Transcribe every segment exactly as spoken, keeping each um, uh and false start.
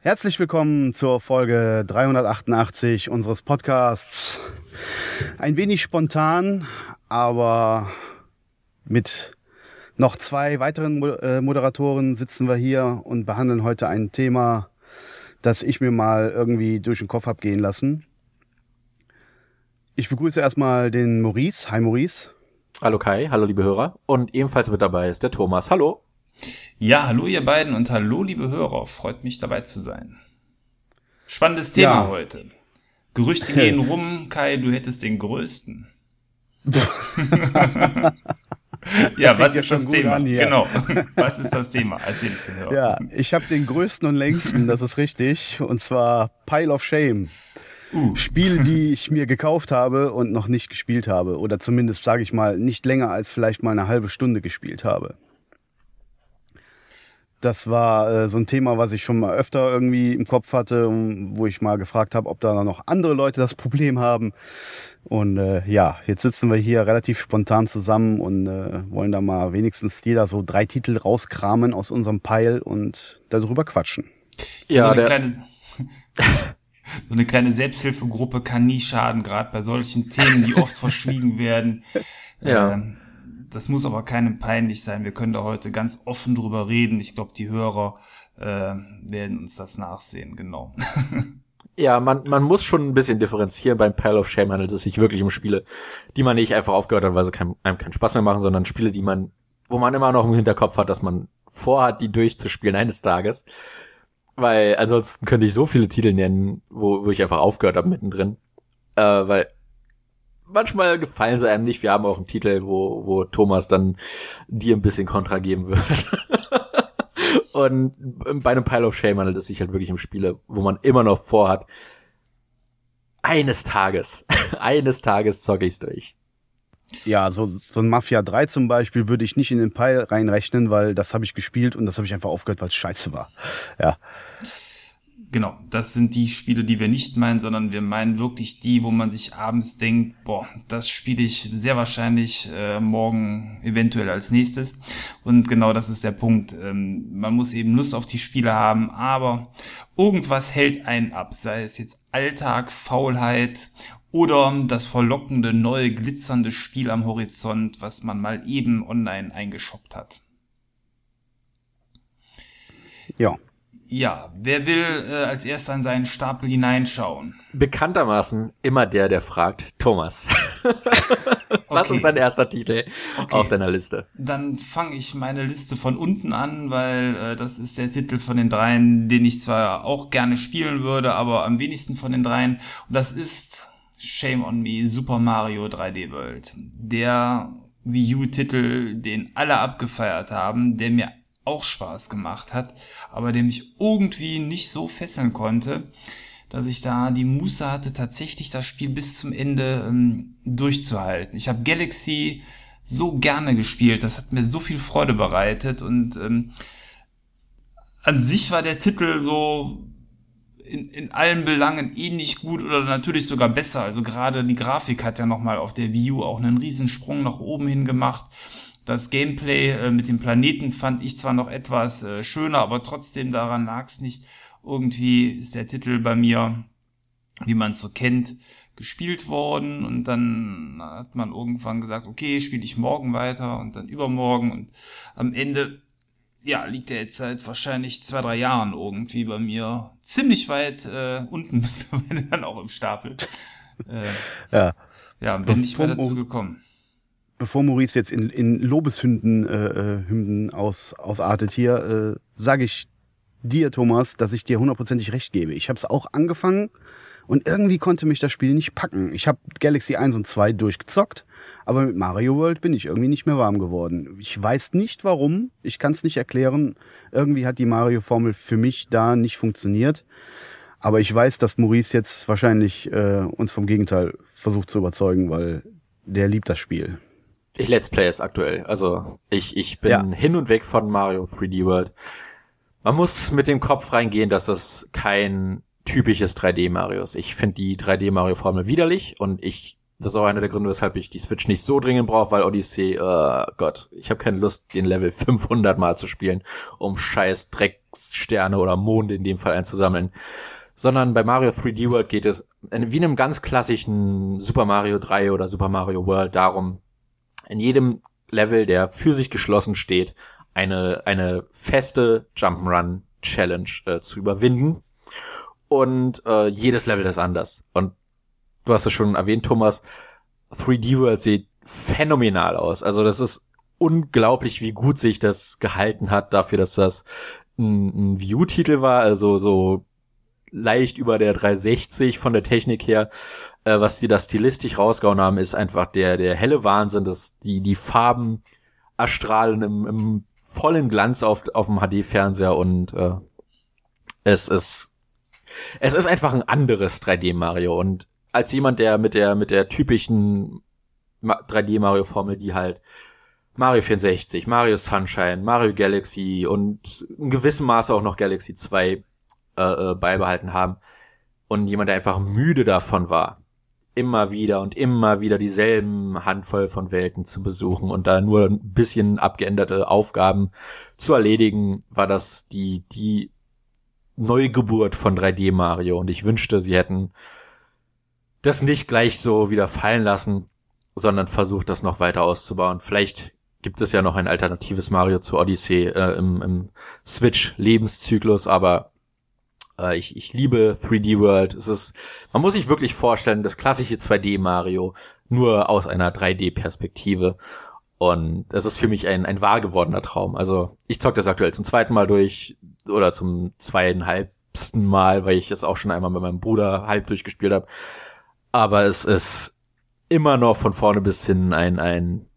Herzlich willkommen zur Folge dreihundertachtundachtzig unseres Podcasts. Ein wenig spontan, aber mit noch zwei weiteren Moderatoren sitzen wir hier und behandeln heute ein Thema, das ich mir mal irgendwie durch den Kopf habe gehen lassen. Ich begrüße erstmal den Maurice. Hi Maurice. Hallo Kai, hallo liebe Hörer. Und ebenfalls mit dabei ist der Thomas. Hallo. Ja, hallo ihr beiden und hallo liebe Hörer. Freut mich dabei zu sein. Spannendes Thema ja. heute. Gerüchte gehen rum, Kai, du hättest den größten. Ja, was ist das Thema? Genau, was ist das Thema? Erzähl es den Hörern. Ja, ich habe den größten und längsten, das ist richtig, und zwar Pile of Shame. Uh. Spiele, die ich mir gekauft habe und noch nicht gespielt habe. Oder zumindest, sage ich mal, nicht länger als vielleicht mal eine halbe Stunde gespielt habe. Das war äh, so ein Thema, was ich schon mal öfter irgendwie im Kopf hatte, wo ich mal gefragt habe, ob da noch andere Leute das Problem haben. Und äh, ja, jetzt sitzen wir hier relativ spontan zusammen und äh, wollen da mal wenigstens jeder so drei Titel rauskramen aus unserem Pile und darüber quatschen. Ja, so eine, kleine, so eine kleine Selbsthilfegruppe kann nie schaden, gerade bei solchen Themen, die oft verschwiegen werden. Ja. Ähm, Das muss aber keinem peinlich sein. Wir können da heute ganz offen drüber reden. Ich glaube, die Hörer äh, werden uns das nachsehen, genau. Ja, man man muss schon ein bisschen differenzieren. Beim Pile of Shame handelt es sich wirklich um Spiele, die man nicht einfach aufgehört hat, weil sie kein, einem keinen Spaß mehr machen, sondern Spiele, die man, wo man immer noch im Hinterkopf hat, dass man vorhat, die durchzuspielen eines Tages. Weil ansonsten könnte ich so viele Titel nennen, wo wo ich einfach aufgehört habe mittendrin. Äh, weil manchmal gefallen sie einem nicht. Wir haben auch einen Titel, wo wo Thomas dann dir ein bisschen Kontra geben wird. Und bei einem Pile of Shame handelt es sich halt wirklich um Spiele, wo man immer noch vorhat, eines Tages, eines Tages zocke ich's durch. Ja, so so ein Mafia drei zum Beispiel würde ich nicht in den Pile reinrechnen, weil das habe ich gespielt und das habe ich einfach aufgehört, weil es scheiße war. Ja. Genau, das sind die Spiele, die wir nicht meinen, sondern wir meinen wirklich die, wo man sich abends denkt, boah, das spiele ich sehr wahrscheinlich äh, morgen eventuell als nächstes. Und genau das ist der Punkt. Ähm, man muss eben Lust auf die Spiele haben, aber irgendwas hält einen ab, sei es jetzt Alltag, Faulheit oder das verlockende, neue, glitzernde Spiel am Horizont, was man mal eben online eingeshoppt hat. Ja. Ja, wer will äh, als erster in seinen Stapel hineinschauen? Bekanntermaßen immer der, der fragt, Thomas. Was okay. ist dein erster Titel okay. auf deiner Liste? Dann fange ich meine Liste von unten an, weil äh, das ist der Titel von den dreien, den ich zwar auch gerne spielen würde, aber am wenigsten von den dreien. Und das ist, shame on me, Super Mario drei D World. Der Wii U-Titel, den alle abgefeiert haben, der mir auch Spaß gemacht hat, aber der mich irgendwie nicht so fesseln konnte, dass ich da die Muße hatte, tatsächlich das Spiel bis zum Ende ähm, durchzuhalten. Ich habe Galaxy so gerne gespielt, das hat mir so viel Freude bereitet und ähm, an sich war der Titel so in, in allen Belangen ähnlich gut oder natürlich sogar besser. Also gerade die Grafik hat ja nochmal auf der Wii U auch einen Riesensprung nach oben hin gemacht. Das Gameplay äh, mit dem Planeten fand ich zwar noch etwas äh, schöner, aber trotzdem daran lag es nicht. Irgendwie ist der Titel bei mir, wie man es so kennt, gespielt worden und dann hat man irgendwann gesagt, okay, spiele ich morgen weiter und dann übermorgen und am Ende, ja, liegt er jetzt seit wahrscheinlich zwei, drei Jahren irgendwie bei mir ziemlich weit äh, unten, mittlerweile dann auch im Stapel. Äh, ja, ja, bin nicht mehr dazu gekommen. Bevor Maurice jetzt in, in Lobeshymnen äh, Hymnen aus, ausartet hier, äh, sage ich dir, Thomas, dass ich dir hundertprozentig recht gebe. Ich habe es auch angefangen und irgendwie konnte mich das Spiel nicht packen. Ich habe Galaxy eins und zwei durchgezockt, aber mit Mario World bin ich irgendwie nicht mehr warm geworden. Ich weiß nicht warum, ich kann es nicht erklären. Irgendwie hat die Mario-Formel für mich da nicht funktioniert. Aber ich weiß, dass Maurice jetzt wahrscheinlich äh, uns vom Gegenteil versucht zu überzeugen, weil der liebt das Spiel. Ich Let's Play es aktuell. Also ich ich bin ja. hin und weg von Mario drei D World. Man muss mit dem Kopf reingehen, dass es kein typisches drei D Mario ist. Ich finde die drei D Mario Formel widerlich und ich Das ist auch einer der Gründe, weshalb ich die Switch nicht so dringend brauche, weil Odyssey, äh, Gott, ich habe keine Lust, den Level fünfhundert Mal zu spielen, um scheiß Dreckssterne oder Monde in dem Fall einzusammeln. Sondern bei Mario drei D World geht es wie in einem ganz klassischen Super Mario drei oder Super Mario World darum, in jedem Level, der für sich geschlossen steht, eine eine feste Jump'n'Run Challenge äh, zu überwinden. Und äh, jedes Level ist anders. Und du hast es schon erwähnt, Thomas, drei D World sieht phänomenal aus. Also das ist unglaublich, wie gut sich das gehalten hat dafür, dass das ein, ein Wii U-Titel war. Also so leicht über der dreihundertsechzig von der Technik her. Äh, was die da stilistisch rausgehauen haben, ist einfach der der helle Wahnsinn, dass die die Farben erstrahlen im, im vollen Glanz auf auf dem H D-Fernseher und äh, es ist es ist einfach ein anderes drei D Mario. Und als jemand, der mit der mit der typischen drei D Mario Formel, die halt Mario vierundsechzig, Mario Sunshine, Mario Galaxy und in gewissem Maße auch noch Galaxy zwei äh, beibehalten haben, und jemand, der einfach müde davon war, immer wieder und immer wieder dieselben Handvoll von Welten zu besuchen und da nur ein bisschen abgeänderte Aufgaben zu erledigen, war das die die Neugeburt von drei D Mario. Und ich wünschte, sie hätten das nicht gleich so wieder fallen lassen, sondern versucht, das noch weiter auszubauen. Vielleicht gibt es ja noch ein alternatives Mario zu Odyssey äh, im, im Switch-Lebenszyklus, aber äh, ich, ich liebe drei D World. Es ist, man muss sich wirklich vorstellen, das klassische zwei D Mario nur aus einer drei D Perspektive. Und es ist für mich ein, ein wahr gewordener Traum. Also ich zocke das aktuell zum zweiten Mal durch oder zum zweieinhalbsten Mal, weil ich es auch schon einmal mit meinem Bruder halb durchgespielt habe. Aber es ist immer noch von vorne bis hin ein, ein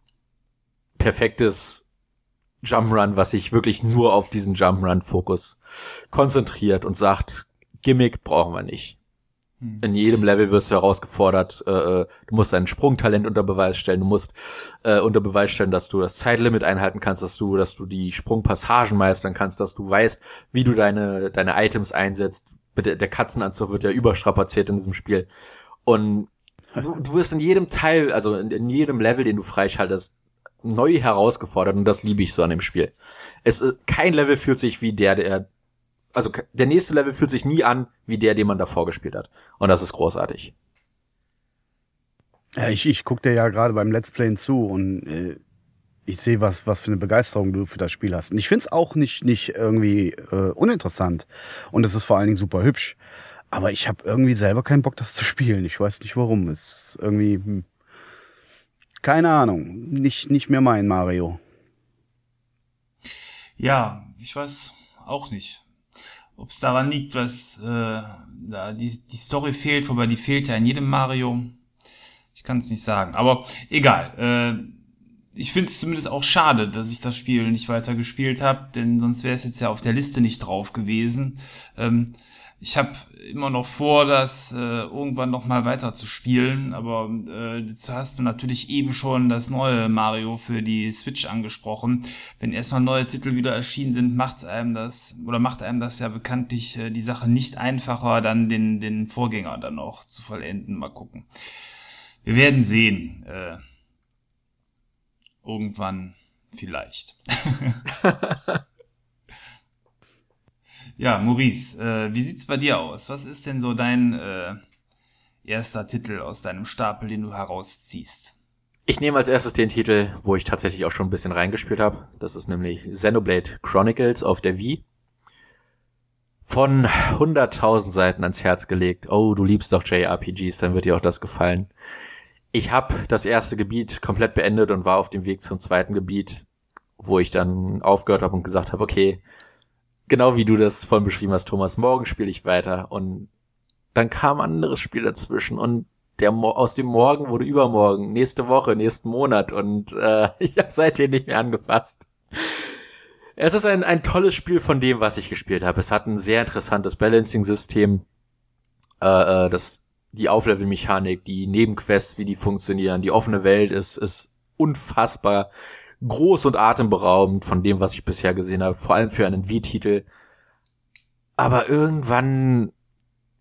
perfektes Jump'n'Run, was sich wirklich nur auf diesen Jump'n'Run-Fokus konzentriert und sagt, Gimmick brauchen wir nicht. In jedem Level wirst du herausgefordert, äh, du musst dein Sprungtalent unter Beweis stellen, du musst äh, unter Beweis stellen, dass du das Zeitlimit einhalten kannst, dass du dass du die Sprungpassagen meistern kannst, dass du weißt, wie du deine deine Items einsetzt. Der, der Katzenanzug wird ja überstrapaziert in diesem Spiel. Und du, du wirst in jedem Teil, also in, in jedem Level, den du freischaltest, neu herausgefordert, und das liebe ich so an dem Spiel. Es kein Level fühlt sich wie der, der Also der nächste Level fühlt sich nie an wie der, den man davor gespielt hat. Und das ist großartig. Ja, ich, ich gucke dir ja gerade beim Let's Playen zu und äh, ich sehe, was, was für eine Begeisterung du für das Spiel hast. Und ich finde es auch nicht, nicht irgendwie äh, uninteressant. Und es ist vor allen Dingen super hübsch. Aber ich habe irgendwie selber keinen Bock, das zu spielen. Ich weiß nicht warum. Es ist irgendwie, hm, keine Ahnung, nicht, nicht mehr mein Mario. Ja, ich weiß auch nicht. Ob es daran liegt, dass äh, da die, die Story fehlt, wobei die fehlt ja in jedem Mario. Ich kann es nicht sagen, aber egal. Äh, ich finde es zumindest auch schade, dass ich das Spiel nicht weiter gespielt habe, denn sonst wäre es jetzt ja auf der Liste nicht drauf gewesen. Ähm, ich habe immer noch vor, das äh, irgendwann noch mal weiter zu spielen, aber äh, dazu hast du natürlich eben schon das neue Mario für die Switch angesprochen. Wenn erstmal neue Titel wieder erschienen sind, macht's einem das oder macht einem das ja bekanntlich äh, die Sache nicht einfacher, dann den den Vorgänger dann noch zu vollenden. Mal gucken. Wir werden sehen. Äh, irgendwann vielleicht. Ja, Maurice, äh, wie sieht's bei dir aus? Was ist denn so dein äh, erster Titel aus deinem Stapel, den du herausziehst? Ich nehme als erstes den Titel, wo ich tatsächlich auch schon ein bisschen reingespielt habe. Das ist nämlich Xenoblade Chronicles auf der Wii. Von hunderttausend Seiten ans Herz gelegt. Oh, du liebst doch J R P Gs, dann wird dir auch das gefallen. Ich habe das erste Gebiet komplett beendet und war auf dem Weg zum zweiten Gebiet, wo ich dann aufgehört habe und gesagt habe, okay, genau wie du das vorhin beschrieben hast, Thomas, morgen spiele ich weiter. Und dann kam ein anderes Spiel dazwischen und der Mo- aus dem Morgen wurde übermorgen, nächste Woche, nächsten Monat, und äh, ich habe seitdem nicht mehr angefasst. Es ist ein, ein tolles Spiel von dem, was ich gespielt habe. Es hat ein sehr interessantes Balancing-System, äh, das die Auflevel-Mechanik, die Nebenquests, wie die funktionieren, die offene Welt ist ist unfassbar groß und atemberaubend von dem, was ich bisher gesehen habe, vor allem für einen Wii-Titel. Aber irgendwann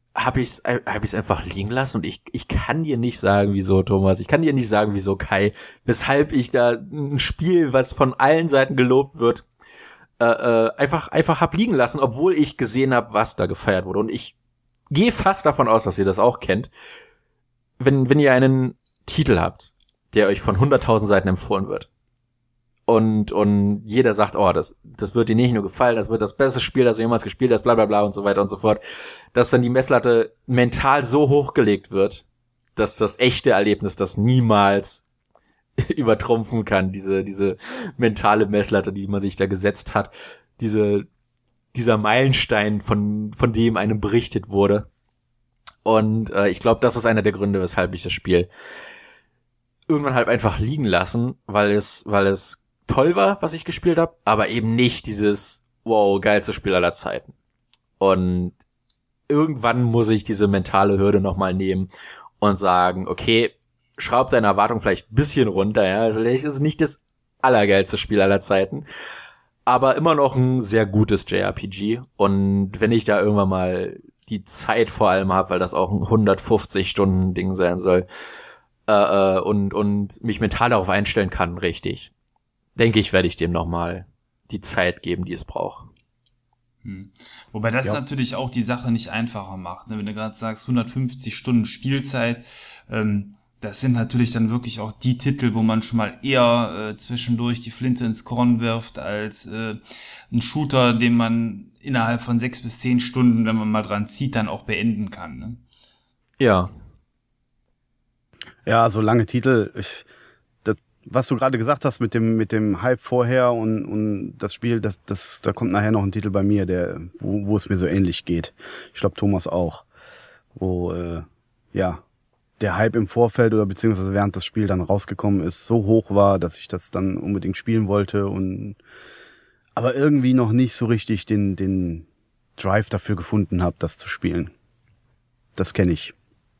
habe ich es hab ich's einfach liegen lassen und ich ich kann dir nicht sagen, wieso, Thomas. Ich kann dir nicht sagen, wieso, Kai, weshalb ich da ein Spiel, was von allen Seiten gelobt wird, äh, äh, einfach einfach hab liegen lassen, obwohl ich gesehen habe, was da gefeiert wurde. Und ich gehe fast davon aus, dass ihr das auch kennt. Wenn wenn ihr einen Titel habt, der euch von hunderttausend Seiten empfohlen wird, und und jeder sagt, oh, das das wird dir nicht nur gefallen, das wird das beste Spiel, das du jemals gespielt hast, bla bla bla und so weiter und so fort, dass dann die Messlatte mental so hochgelegt wird, dass das echte Erlebnis das niemals übertrumpfen kann, diese diese mentale Messlatte, die man sich da gesetzt hat, diese dieser Meilenstein, von von dem einem berichtet wurde. Und äh, ich glaube, das ist einer der Gründe, weshalb ich das Spiel irgendwann halt einfach liegen lassen, weil es weil es toll war, was ich gespielt habe, aber eben nicht dieses wow, geilste Spiel aller Zeiten. Und irgendwann muss ich diese mentale Hürde nochmal nehmen und sagen, okay, schraub deine Erwartung vielleicht ein bisschen runter, ja, vielleicht ist es nicht das allergeilste Spiel aller Zeiten, aber immer noch ein sehr gutes J R P G. Und wenn ich da irgendwann mal die Zeit vor allem habe, weil das auch ein hundertfünfzig Stunden Ding sein soll, äh, und und mich mental darauf einstellen kann, richtig, denke ich, werde ich dem nochmal die Zeit geben, die es braucht. Hm. Wobei das ja. natürlich auch die Sache nicht einfacher macht. Ne? Wenn du gerade sagst, hundertfünfzig Stunden Spielzeit, ähm, das sind natürlich dann wirklich auch die Titel, wo man schon mal eher äh, zwischendurch die Flinte ins Korn wirft, als äh, ein Shooter, den man innerhalb von sechs bis zehn Stunden, wenn man mal dran zieht, dann auch beenden kann. Ne? Ja. Ja, so lange Titel, ich, das, was du gerade gesagt hast mit dem mit dem Hype vorher und und das Spiel, das das da kommt nachher noch ein Titel bei mir, der wo wo es mir so ähnlich geht. Ich glaube Thomas auch, wo äh, ja der Hype im Vorfeld oder beziehungsweise während das Spiel dann rausgekommen ist, so hoch war, dass ich das dann unbedingt spielen wollte und aber irgendwie noch nicht so richtig den den Drive dafür gefunden habe, das zu spielen. Das kenne ich.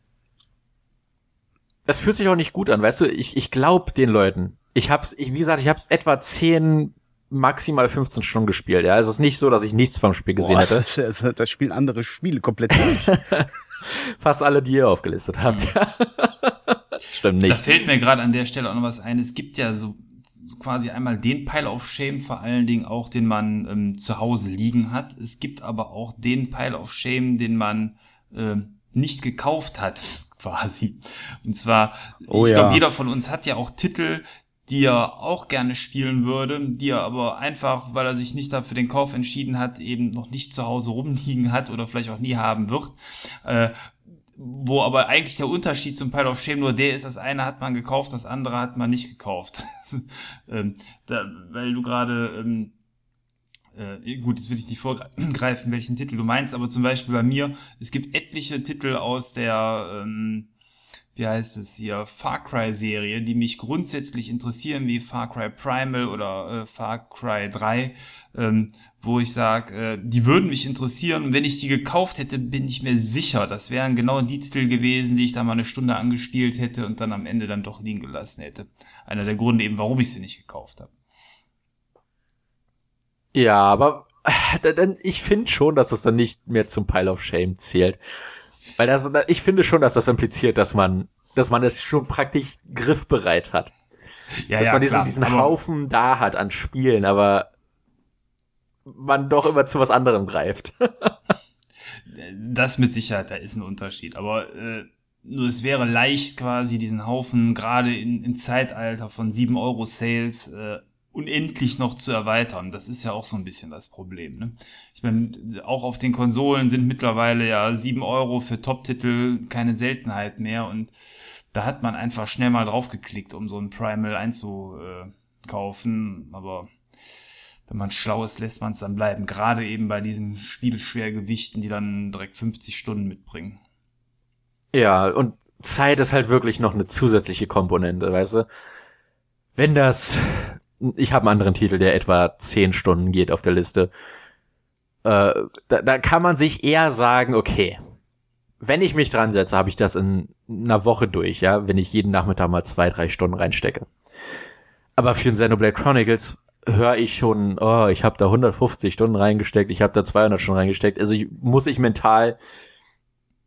Das fühlt sich auch nicht gut an, weißt du, ich ich glaube den Leuten. Ich hab's, ich, wie gesagt, ich hab's etwa zehn, maximal fünfzehn Stunden gespielt, ja. Es ist nicht so, dass ich nichts vom Spiel gesehen Boah, hätte. Das, das, das spielen andere Spiele komplett durch. Fast alle, die ihr aufgelistet habt, mhm. ja. Stimmt nicht. Da fällt mir gerade an der Stelle auch noch was ein. Es gibt ja so, so quasi einmal den Pile of Shame, vor allen Dingen auch, den man ähm, zu Hause liegen hat. Es gibt aber auch den Pile of Shame, den man äh, nicht gekauft hat. Quasi. Und zwar, oh, ich ja. glaube, jeder von uns hat ja auch Titel, die er auch gerne spielen würde, die er aber einfach, weil er sich nicht dafür den Kauf entschieden hat, eben noch nicht zu Hause rumliegen hat oder vielleicht auch nie haben wird. Äh, wo aber eigentlich der Unterschied zum Pile of Shame nur der ist, das eine hat man gekauft, das andere hat man nicht gekauft. ähm, da, weil du gerade... Ähm, Äh, gut, jetzt will ich nicht vorgreifen, welchen Titel du meinst, aber zum Beispiel bei mir, es gibt etliche Titel aus der, ähm, wie heißt es hier, Far Cry Serie, die mich grundsätzlich interessieren, wie Far Cry Primal oder äh, Far Cry drei, ähm, wo ich sage, äh, die würden mich interessieren und wenn ich die gekauft hätte, bin ich mir sicher, das wären genau die Titel gewesen, die ich da mal eine Stunde angespielt hätte und dann am Ende dann doch liegen gelassen hätte. Einer der Gründe eben, warum ich sie nicht gekauft habe. Ja, aber äh, ich finde schon, dass das dann nicht mehr zum Pile of Shame zählt. Weil das, ich finde schon, dass das impliziert, dass man, dass man es schon praktisch griffbereit hat. Ja, dass ja, man diesen, klar, diesen Haufen da hat an Spielen, aber man doch immer zu was anderem greift. Das mit Sicherheit, da ist ein Unterschied. Aber äh, nur es wäre leicht quasi diesen Haufen gerade in, im Zeitalter von sieben Euro Sales äh, unendlich noch zu erweitern. Das ist ja auch so ein bisschen das Problem. Ne? Ich meine, auch auf den Konsolen sind mittlerweile ja sieben Euro für Top-Titel keine Seltenheit mehr und da hat man einfach schnell mal draufgeklickt, um so ein Primal einzukaufen. Aber wenn man schlau ist, lässt man es dann bleiben. Gerade eben bei diesen Spielschwergewichten, die dann direkt fünfzig Stunden mitbringen. Ja, und Zeit ist halt wirklich noch eine zusätzliche Komponente, weißt du? Wenn das... Ich habe einen anderen Titel, der etwa zehn Stunden geht auf der Liste. Äh, da, da kann man sich eher sagen, okay, wenn ich mich dran setze, habe ich das in einer Woche durch, ja, wenn ich jeden Nachmittag mal zwei, drei Stunden reinstecke. Aber für ein Xenoblade Chronicles höre ich schon, oh, ich habe da hundertfünfzig Stunden reingesteckt, ich habe da zweihundert Stunden reingesteckt. Also ich, muss ich mental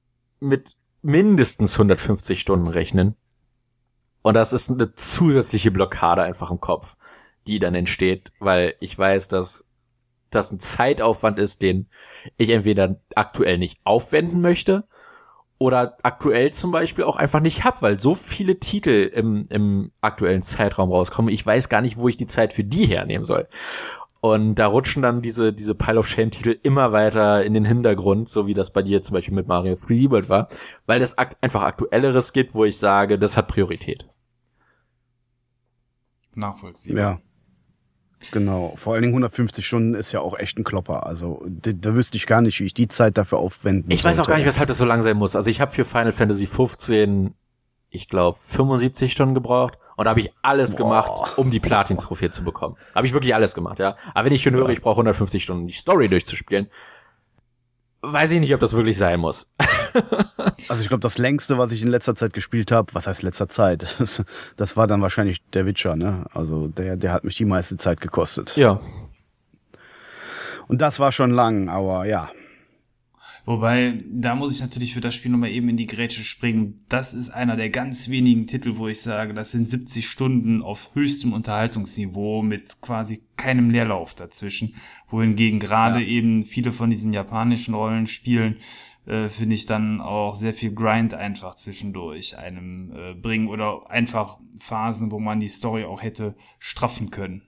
mit mindestens hundertfünfzig Stunden rechnen. Und das ist eine zusätzliche Blockade einfach im Kopf, die dann entsteht, weil ich weiß, dass das ein Zeitaufwand ist, den ich entweder aktuell nicht aufwenden möchte oder aktuell zum Beispiel auch einfach nicht hab, weil so viele Titel im, im aktuellen Zeitraum rauskommen. Ich weiß gar nicht, wo ich die Zeit für die hernehmen soll. Und da rutschen dann diese diese Pile of Shame-Titel immer weiter in den Hintergrund, so wie das bei dir zum Beispiel mit Mario drei D World war, weil das ak- einfach Aktuelleres gibt, wo ich sage, das hat Priorität. Nachvollziehbar. Ja. Genau, vor allen Dingen hundertfünfzig Stunden ist ja auch echt ein Klopper. Also da, da wüsste ich gar nicht, wie ich die Zeit dafür aufwenden Ich weiß auch sollte. gar nicht, weshalb das so lang sein muss. Also ich habe für Final Fantasy fünfzehn, ich glaube, fünfundsiebzig Stunden gebraucht und da habe ich alles Boah. gemacht, um die Platin-Trophäe zu bekommen. Habe ich wirklich alles gemacht, ja. Aber wenn ich schon höre, ich brauche hundertfünfzig Stunden, um die Story durchzuspielen, weiß ich nicht, ob das wirklich sein muss. Also ich glaube, das längste, was ich in letzter Zeit gespielt habe, was heißt letzter Zeit? Das, das war dann wahrscheinlich der Witcher, ne? Also der, der hat mich die meiste Zeit gekostet. Ja. Und das war schon lang, aber ja. Wobei, da muss ich natürlich für das Spiel nochmal eben in die Grätsche springen. Das ist einer der ganz wenigen Titel, wo ich sage, das sind siebzig Stunden auf höchstem Unterhaltungsniveau mit quasi keinem Leerlauf dazwischen. Wohingegen gerade Ja. eben viele von diesen japanischen Rollenspielen, äh, finde ich dann auch sehr viel Grind einfach zwischendurch einem äh, bringen oder einfach Phasen, wo man die Story auch hätte straffen können.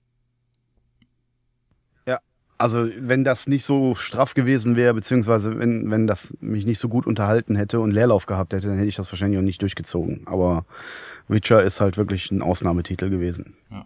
Also wenn das nicht so straff gewesen wäre, beziehungsweise wenn, wenn das mich nicht so gut unterhalten hätte und Leerlauf gehabt hätte, dann hätte ich das wahrscheinlich auch nicht durchgezogen. Aber Witcher ist halt wirklich ein Ausnahmetitel gewesen. Ja.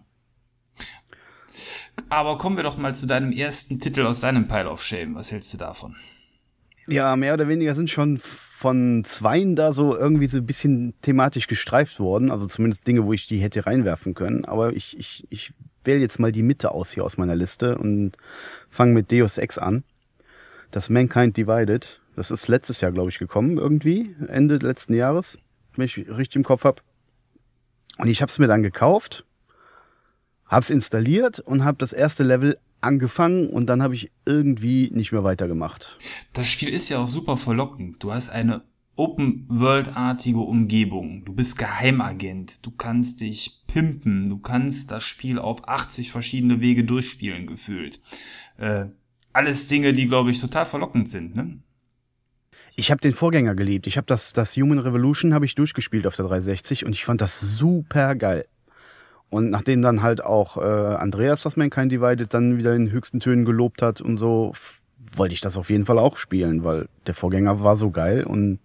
Aber kommen wir doch mal zu deinem ersten Titel aus deinem Pile of Shame. Was hältst du davon? Ja, mehr oder weniger sind schon von zweien da so irgendwie so ein bisschen thematisch gestreift worden. Also zumindest Dinge, wo ich die hätte reinwerfen können. Aber ich, ich, ich wähle jetzt mal die Mitte aus hier aus meiner Liste und fange mit Deus Ex an. Das Mankind Divided. Das ist letztes Jahr, glaube ich, gekommen irgendwie. Ende letzten Jahres, wenn ich richtig im Kopf habe. Und ich habe es mir dann gekauft, habe es installiert und habe das erste Level angefangen und dann habe ich irgendwie nicht mehr weitergemacht. Das Spiel ist ja auch super verlockend. Du hast eine Open-World-artige Umgebung. Du bist Geheimagent. Du kannst dich pimpen. Du kannst das Spiel auf achtzig verschiedene Wege durchspielen, gefühlt. Äh, alles Dinge, die, glaube ich, total verlockend sind, ne? Ich habe den Vorgänger geliebt. Ich habe das, das Human Revolution habe ich durchgespielt auf der dreihundertsechzig und ich fand das super geil. Und nachdem dann halt auch äh, Andreas das Mankind Divided dann wieder in höchsten Tönen gelobt hat und so, f- wollte ich das auf jeden Fall auch spielen, weil der Vorgänger war so geil und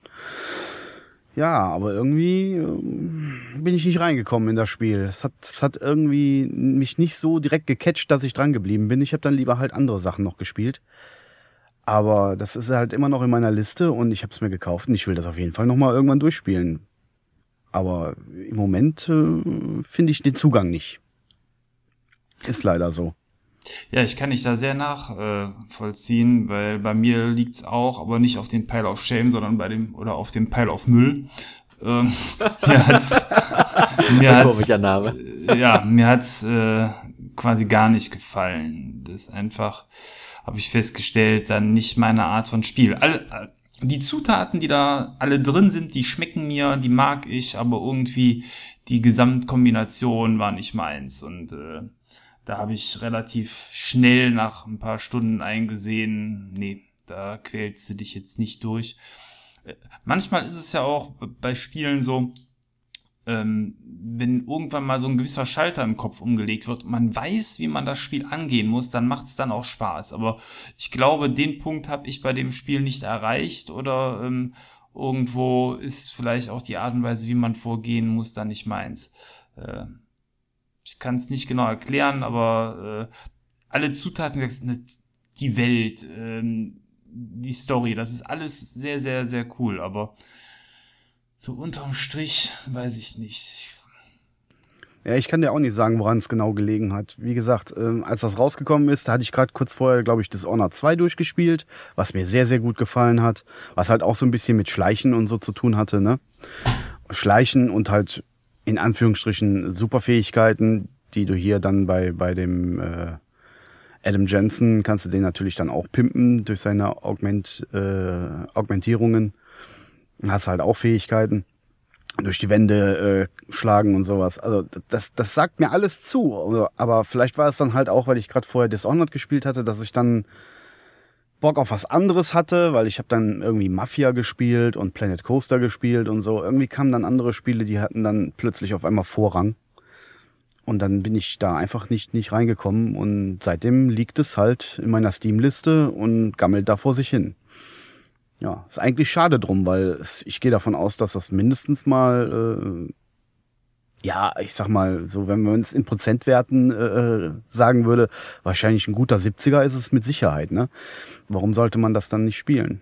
ja, aber irgendwie ähm, bin ich nicht reingekommen in das Spiel. Es hat, es hat irgendwie mich nicht so direkt gecatcht, dass ich dran geblieben bin. Ich habe dann lieber halt andere Sachen noch gespielt. Aber das ist halt immer noch in meiner Liste und ich habe es mir gekauft und ich will das auf jeden Fall nochmal irgendwann durchspielen. Aber im Moment äh, finde ich den Zugang nicht. Ist leider so. Ja, ich kann dich da sehr nachvollziehen, äh, weil bei mir liegt's auch, aber nicht auf den Pile of Shame, sondern bei dem oder auf dem Pile of Müll. Ähm, mir hat's, mir Ein hat's, komischer Name. äh, ja, mir hat's äh, quasi gar nicht gefallen. Das ist einfach, habe ich festgestellt, dann nicht meine Art von Spiel. Alle, die Zutaten, die da alle drin sind, die schmecken mir, die mag ich, aber irgendwie die Gesamtkombination war nicht meins und äh, da habe ich relativ schnell nach ein paar Stunden eingesehen, nee, da quälst du dich jetzt nicht durch. Äh, Manchmal ist es ja auch bei Spielen so, ähm, wenn irgendwann mal so ein gewisser Schalter im Kopf umgelegt wird und man weiß, wie man das Spiel angehen muss, dann macht es dann auch Spaß. Aber ich glaube, den Punkt habe ich bei dem Spiel nicht erreicht oder ähm, irgendwo ist vielleicht auch die Art und Weise, wie man vorgehen muss, dann nicht meins. Äh, ich kann es nicht genau erklären, aber äh, alle Zutaten, die Welt, ähm, die Story, das ist alles sehr, sehr, sehr cool, aber so unterm Strich weiß ich nicht. Ja, ich kann dir auch nicht sagen, woran es genau gelegen hat. Wie gesagt, ähm, als das rausgekommen ist, da hatte ich gerade kurz vorher, glaube ich, Dishonored zwei durchgespielt, was mir sehr, sehr gut gefallen hat, was halt auch so ein bisschen mit Schleichen und so zu tun hatte, ne? Schleichen und halt in Anführungsstrichen Superfähigkeiten, die du hier dann bei, bei dem äh, Adam Jensen, kannst du den natürlich dann auch pimpen durch seine Augment, äh, Augmentierungen. Hast halt auch Fähigkeiten. Durch die Wände äh, schlagen und sowas. Also das, das sagt mir alles zu. Aber vielleicht war es dann halt auch, weil ich gerade vorher Dishonored gespielt hatte, dass ich dann Bock auf was anderes hatte, weil ich habe dann irgendwie Mafia gespielt und Planet Coaster gespielt und so. Irgendwie kamen dann andere Spiele, die hatten dann plötzlich auf einmal Vorrang. Und dann bin ich da einfach nicht, nicht reingekommen. Und seitdem liegt es halt in meiner Steam-Liste und gammelt da vor sich hin. Ja, ist eigentlich schade drum, weil es, ich gehe davon aus, dass das mindestens mal, äh, ja, ich sag mal, so wenn man es in Prozentwerten äh, sagen würde, wahrscheinlich ein guter siebziger ist es mit Sicherheit, ne? Warum sollte man das dann nicht spielen?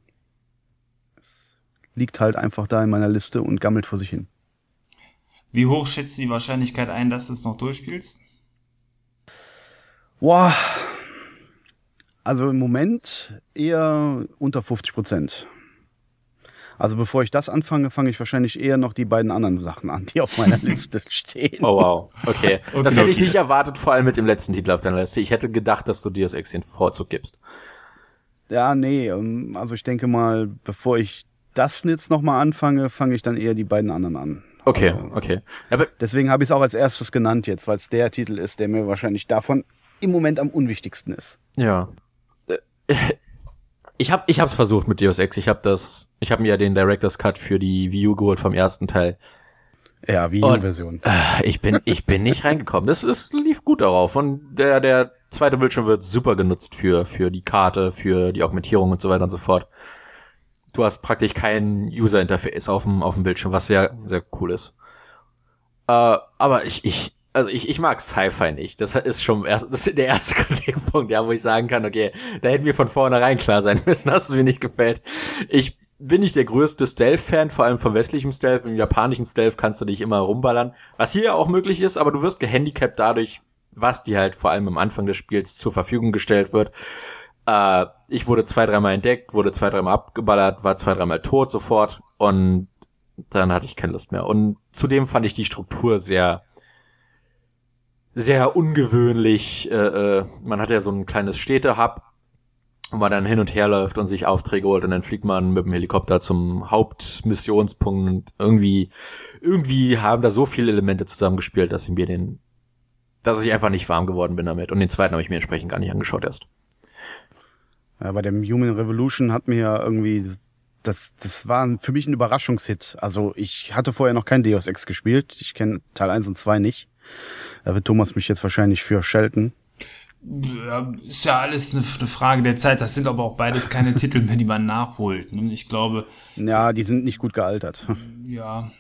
Es liegt halt einfach da in meiner Liste und gammelt vor sich hin. Wie hoch schätzt du die Wahrscheinlichkeit ein, dass du es noch durchspielst? Boah. Also im Moment eher unter fünfzig Prozent. Also bevor ich das anfange, fange ich wahrscheinlich eher noch die beiden anderen Sachen an, die auf meiner Liste stehen. Oh wow, okay. Okay, Das hätte ich okay. nicht erwartet, vor allem mit dem letzten Titel auf deiner Liste. Ich hätte gedacht, dass du Deus Ex den Vorzug gibst. Ja, nee, ähm, also ich denke mal, bevor ich das jetzt nochmal anfange, fange ich dann eher die beiden anderen an. Okay, Also, okay. Aber deswegen habe ich es auch als erstes genannt jetzt, weil es der Titel ist, der mir wahrscheinlich davon im Moment am unwichtigsten ist. ja. Ich hab, ich hab's versucht mit Deus Ex. Ich hab das, ich hab mir ja den Director's Cut für die Wii U geholt vom ersten Teil. Ja, wie Und- die Version. Äh, Ich bin, ich bin nicht reingekommen. Das, das lief gut darauf. Und der, der zweite Bildschirm wird super genutzt für, für die Karte, für die Augmentierung und so weiter und so fort. Du hast praktisch kein User-Interface auf dem, auf dem Bildschirm, was sehr, sehr cool ist. Äh, aber ich, ich, also ich, ich mag Sci-Fi nicht. Das ist schon erst, das ist der erste Kritikpunkt, ja, wo ich sagen kann, okay, da hätte mir von vornherein klar sein müssen, dass es mir nicht gefällt. Ich bin nicht der größte Stealth-Fan, vor allem von westlichem Stealth. Im japanischen Stealth kannst du dich immer rumballern, was hier ja auch möglich ist, aber du wirst gehandicapt dadurch, was dir halt vor allem am Anfang des Spiels zur Verfügung gestellt wird. Äh, ich wurde zwei, dreimal entdeckt, wurde zwei, dreimal abgeballert, war zwei, dreimal tot sofort und dann hatte ich keine Lust mehr. Und zudem fand ich die Struktur sehr sehr ungewöhnlich. Äh, äh, man hat ja so ein kleines Städte-Hub, wo man dann hin und her läuft und sich Aufträge holt und dann fliegt man mit dem Helikopter zum Hauptmissionspunkt und irgendwie irgendwie haben da so viele Elemente zusammengespielt, dass ich mir den dass ich einfach nicht warm geworden bin damit. Und den zweiten habe ich mir entsprechend gar nicht angeschaut erst. Ja, bei dem Human Revolution hat mir ja irgendwie, das, das war für mich ein Überraschungshit. Also ich hatte vorher noch kein Deus Ex gespielt. Ich kenne Teil eins und zwei nicht. Da wird Thomas mich jetzt wahrscheinlich für schelten. Ja, ist ja alles eine, eine Frage der Zeit. Das sind aber auch beides keine Titel mehr, die man nachholt. Ne? Ich glaube, Ja, die sind nicht gut gealtert. ja,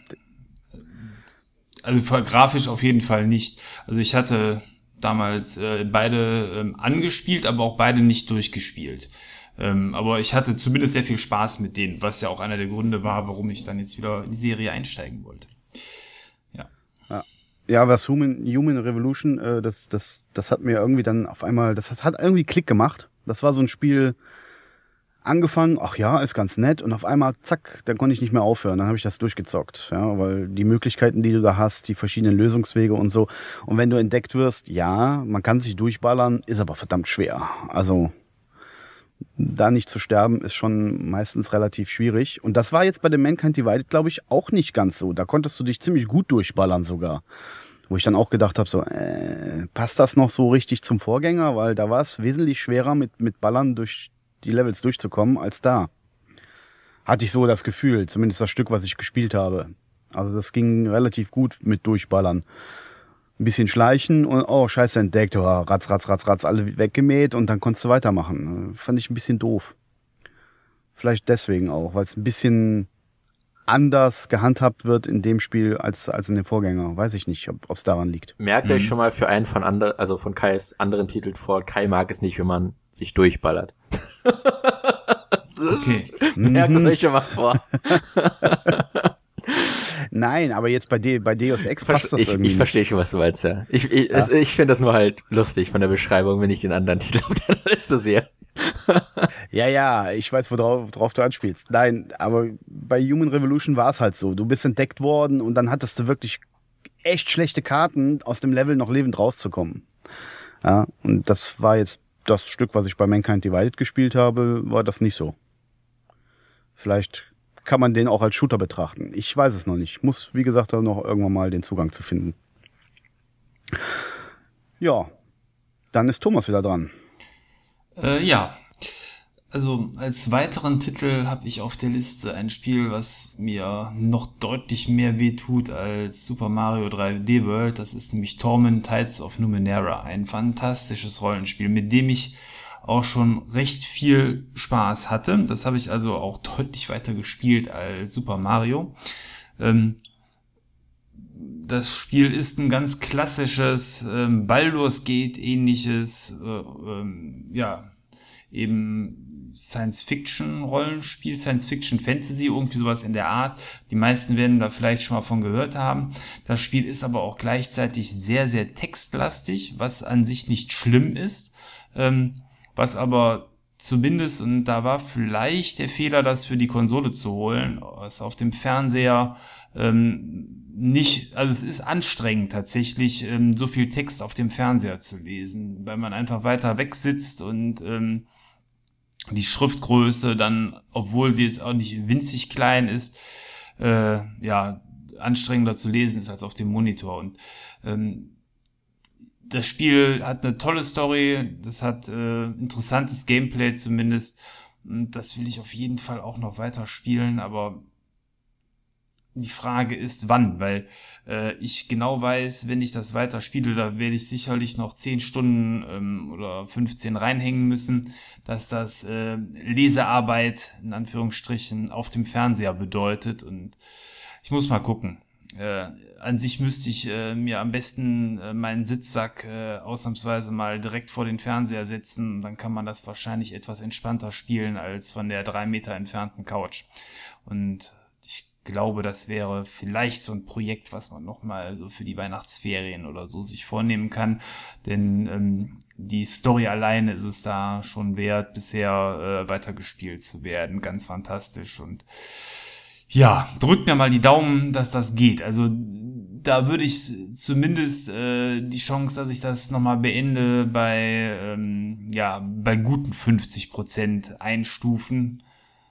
also grafisch auf jeden Fall nicht. Also ich hatte damals äh, beide ähm, angespielt, aber auch beide nicht durchgespielt. Ähm, aber ich hatte zumindest sehr viel Spaß mit denen, was ja auch einer der Gründe war, warum ich dann jetzt wieder in die Serie einsteigen wollte. Ja, was Human, Human Revolution, äh, das, das, das hat mir irgendwie dann auf einmal, das hat, hat irgendwie Klick gemacht. Das war so ein Spiel, angefangen, ach ja, ist ganz nett, und auf einmal, zack, dann konnte ich nicht mehr aufhören. Dann habe ich das durchgezockt, ja, weil die Möglichkeiten, die du da hast, die verschiedenen Lösungswege und so. Und wenn du entdeckt wirst, ja, man kann sich durchballern, ist aber verdammt schwer. Also da nicht zu sterben, ist schon meistens relativ schwierig. Und das war jetzt bei dem Mankind Divided, glaube ich, auch nicht ganz so. Da konntest du dich ziemlich gut durchballern sogar. Wo ich dann auch gedacht habe, so, äh, passt das noch so richtig zum Vorgänger? Weil da war es wesentlich schwerer, mit, mit Ballern durch die Levels durchzukommen, als da. Hatte ich so das Gefühl, zumindest das Stück, was ich gespielt habe. Also das ging relativ gut mit Durchballern. Ein bisschen schleichen und, oh, scheiße, entdeckt, oh, ratz, ratz, ratz, ratz, alle weggemäht und dann konntest du weitermachen. Fand ich ein bisschen doof. Vielleicht deswegen auch, weil es ein bisschen anders gehandhabt wird in dem Spiel als als in dem Vorgänger. Weiß ich nicht, ob es daran liegt. Merkt mhm. euch schon mal für einen von anderen, also von Kais anderen Titeln vor, Kai mag es nicht, wenn man sich durchballert. Okay. Merkt es euch schon mal vor. Nein, aber jetzt bei, De- bei Deus Ex passt das ich, irgendwie ich verstehe schon, was du meinst, ja. Ich, ich, Ja. es, ich finde das nur halt lustig von der Beschreibung, wenn ich den anderen Titel auf der Liste sehe. Ja, ja, ich weiß, worauf, worauf du anspielst. Nein, aber bei Human Revolution war es halt so. Du bist entdeckt worden und dann hattest du wirklich echt schlechte Karten, aus dem Level noch lebend rauszukommen. Ja, und das war jetzt das Stück, was ich bei Mankind Divided gespielt habe, war das nicht so. Vielleicht kann man den auch als Shooter betrachten. Ich weiß es noch nicht. Muss, wie gesagt, da noch irgendwann mal den Zugang zu finden. Ja, dann ist Thomas wieder dran. Äh, ja, also als weiteren Titel habe ich auf der Liste ein Spiel, was mir noch deutlich mehr wehtut als Super Mario drei D World. Das ist nämlich Torment Tides of Numenera, ein fantastisches Rollenspiel, mit dem ich auch schon recht viel Spaß hatte. Das habe ich also auch deutlich weiter gespielt als Super Mario. Ähm, Das Spiel ist ein ganz klassisches ähm, Baldur's Gate ähnliches, äh, ähm, ja, eben Science-Fiction-Rollenspiel, Science-Fiction-Fantasy, irgendwie sowas in der Art. Die meisten werden da vielleicht schon mal von gehört haben. Das Spiel ist aber auch gleichzeitig sehr, sehr textlastig, was an sich nicht schlimm ist, ähm, was aber zumindest, und da war vielleicht der Fehler, das für die Konsole zu holen, was auf dem Fernseher ähm, nicht, also es ist anstrengend tatsächlich, ähm, so viel Text auf dem Fernseher zu lesen, weil man einfach weiter weg sitzt und ähm, die Schriftgröße dann, obwohl sie jetzt auch nicht winzig klein ist, äh, ja, anstrengender zu lesen ist als auf dem Monitor. Und ähm, das Spiel hat eine tolle Story, das hat äh, interessantes Gameplay zumindest. Und das will ich auf jeden Fall auch noch weiter spielen, aber die Frage ist, wann, weil äh, ich genau weiß, wenn ich das weiter spiele, da werde ich sicherlich noch zehn Stunden ähm, oder fünfzehn reinhängen müssen, dass das äh, Lesearbeit in Anführungsstrichen auf dem Fernseher bedeutet, und ich muss mal gucken. Äh, an sich müsste ich äh, mir am besten äh, meinen Sitzsack äh, ausnahmsweise mal direkt vor den Fernseher setzen, dann kann man das wahrscheinlich etwas entspannter spielen als von der drei Meter entfernten Couch. Und ich glaube, das wäre vielleicht so ein Projekt, was man nochmal so für die Weihnachtsferien oder so sich vornehmen kann, denn ähm, die Story alleine ist es da schon wert, bisher äh, weitergespielt zu werden. Ganz fantastisch, und ja, drückt mir mal die Daumen, dass das geht. Also da würde ich zumindest äh, die Chance, dass ich das nochmal beende, bei ähm, ja bei guten fünfzig Prozent einstufen.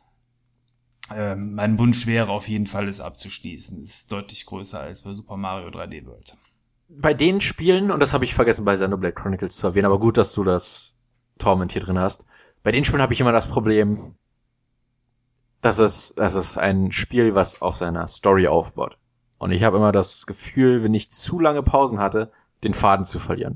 Ähm, mein Wunsch wäre auf jeden Fall, es abzuschließen. Es ist deutlich größer als bei Super Mario drei D World. Bei den Spielen, und das habe ich vergessen bei Xenoblade Chronicles zu erwähnen, aber gut, dass du das Torment hier drin hast. Bei den Spielen habe ich immer das Problem, dass es, dass es ein Spiel, was auf seiner Story aufbaut. Und ich habe immer das Gefühl, wenn ich zu lange Pausen hatte, den Faden zu verlieren.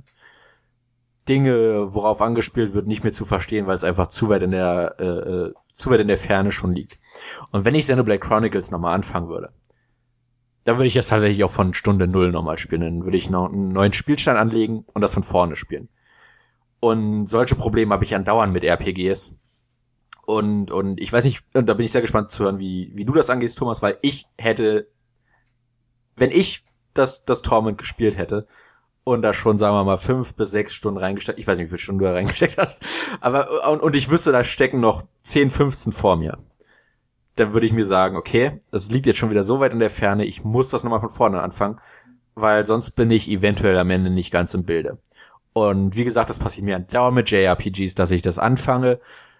Dinge, worauf angespielt wird, nicht mehr zu verstehen, weil es einfach zu weit in der äh, zu weit in der Ferne schon liegt. Und wenn ich Xenoblade Chronicles nochmal anfangen würde, dann würde ich das tatsächlich auch von Stunde Null nochmal spielen. Dann würde ich noch einen neuen Spielstand anlegen und das von vorne spielen. Und solche Probleme habe ich andauernd mit R P Gs. Und und ich weiß nicht, und da bin ich sehr gespannt zu hören, wie wie du das angehst, Thomas, weil ich hätte, wenn ich das das Torment gespielt hätte und da schon, sagen wir mal, fünf bis sechs Stunden reingesteckt, ich weiß nicht, wie viele Stunden du da reingesteckt hast, aber und, und ich wüsste, da stecken noch zehn, fünfzehn vor mir, dann würde ich mir sagen, okay, es liegt jetzt schon wieder so weit in der Ferne, ich muss das nochmal von vorne anfangen, weil sonst bin ich eventuell am Ende nicht ganz im Bilde. Und wie gesagt, das passiert mir andauernd mit J R P Gs, dass ich das anfange,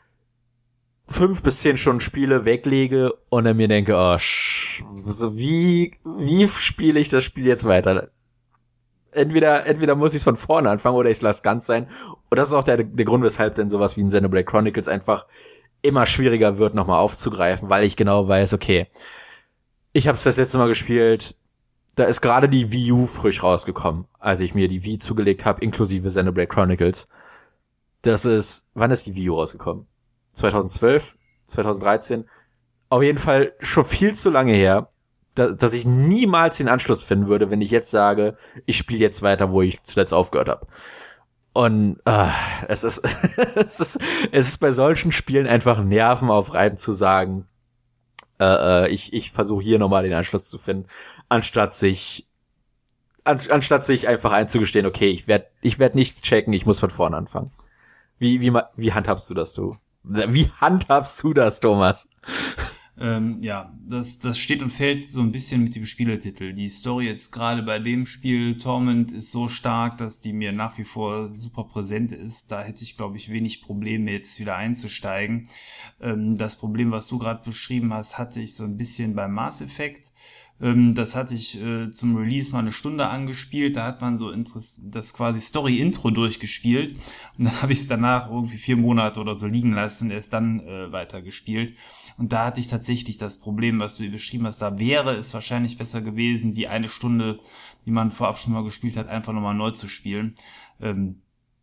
fünf bis zehn Stunden spiele, weglege und dann mir denke, oh, sch- so wie wie spiele ich das Spiel jetzt weiter? Entweder entweder muss ich es von vorne anfangen oder ich lasse ganz sein. Und das ist auch der der Grund, weshalb denn sowas wie ein Xenoblade Chronicles einfach immer schwieriger wird, nochmal aufzugreifen, weil ich genau weiß, okay, ich habe es das letzte Mal gespielt, da ist gerade die Wii U frisch rausgekommen, als ich mir die Wii zugelegt habe, inklusive Xenoblade Chronicles. Das ist, wann ist die Wii U rausgekommen? zwanzig zwölf, zwanzig dreizehn, auf jeden Fall schon viel zu lange her, da, dass ich niemals den Anschluss finden würde, wenn ich jetzt sage, ich spiele jetzt weiter, wo ich zuletzt aufgehört habe. Und äh, es ist es ist es ist bei solchen Spielen einfach nervenaufreibend zu sagen, äh, ich ich versuche hier nochmal den Anschluss zu finden, anstatt sich an, anstatt sich einfach einzugestehen, okay, ich werde ich werd nichts checken, ich muss von vorne anfangen. Wie wie wie handhabst du das, du? Wie handhabst du das, Thomas? Ähm, ja, das, das steht und fällt so ein bisschen mit dem Spieletitel. Die Story jetzt gerade bei dem Spiel Torment ist so stark, dass die mir nach wie vor super präsent ist. Da hätte ich, glaube ich, wenig Probleme, jetzt wieder einzusteigen. Ähm, das Problem, was du gerade beschrieben hast, hatte ich so ein bisschen beim Mass Effect. Ähm, das hatte ich äh, zum Release mal eine Stunde angespielt. Da hat man so Interess- das quasi Story-Intro durchgespielt. Und dann habe ich es danach irgendwie vier Monate oder so liegen lassen und erst dann äh, weitergespielt. Und da hatte ich tatsächlich das Problem, was du hier beschrieben hast. Da wäre es wahrscheinlich besser gewesen, die eine Stunde, die man vorab schon mal gespielt hat, einfach nochmal neu zu spielen. Ähm,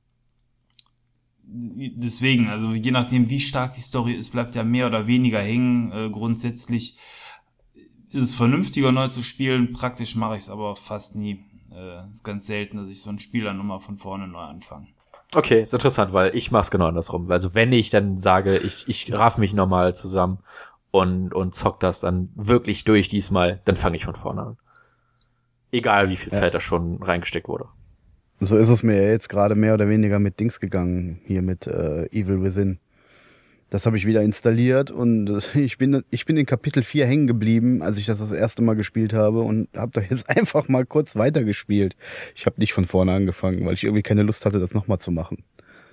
deswegen, also je nachdem, wie stark die Story ist, bleibt ja mehr oder weniger hängen. Äh, grundsätzlich ist es vernünftiger, neu zu spielen. Praktisch mache ich es aber fast nie. Es äh, ist ganz selten, dass ich so ein Spiel dann nochmal von vorne neu anfange. Okay, ist interessant, weil ich mach's genau andersrum. Also wenn ich dann sage, ich ich raff mich nochmal zusammen und und zock das dann wirklich durch diesmal, dann fange ich von vorne an. Egal wie viel Zeit ja. da schon reingesteckt wurde. Und so ist es mir jetzt gerade mehr oder weniger mit Dings gegangen, hier mit äh, Evil Within. Das habe ich wieder installiert und ich bin ich bin in Kapitel vier hängen geblieben, als ich das das erste Mal gespielt habe und habe da jetzt einfach mal kurz weitergespielt. Ich habe nicht von vorne angefangen, weil ich irgendwie keine Lust hatte, das nochmal zu machen.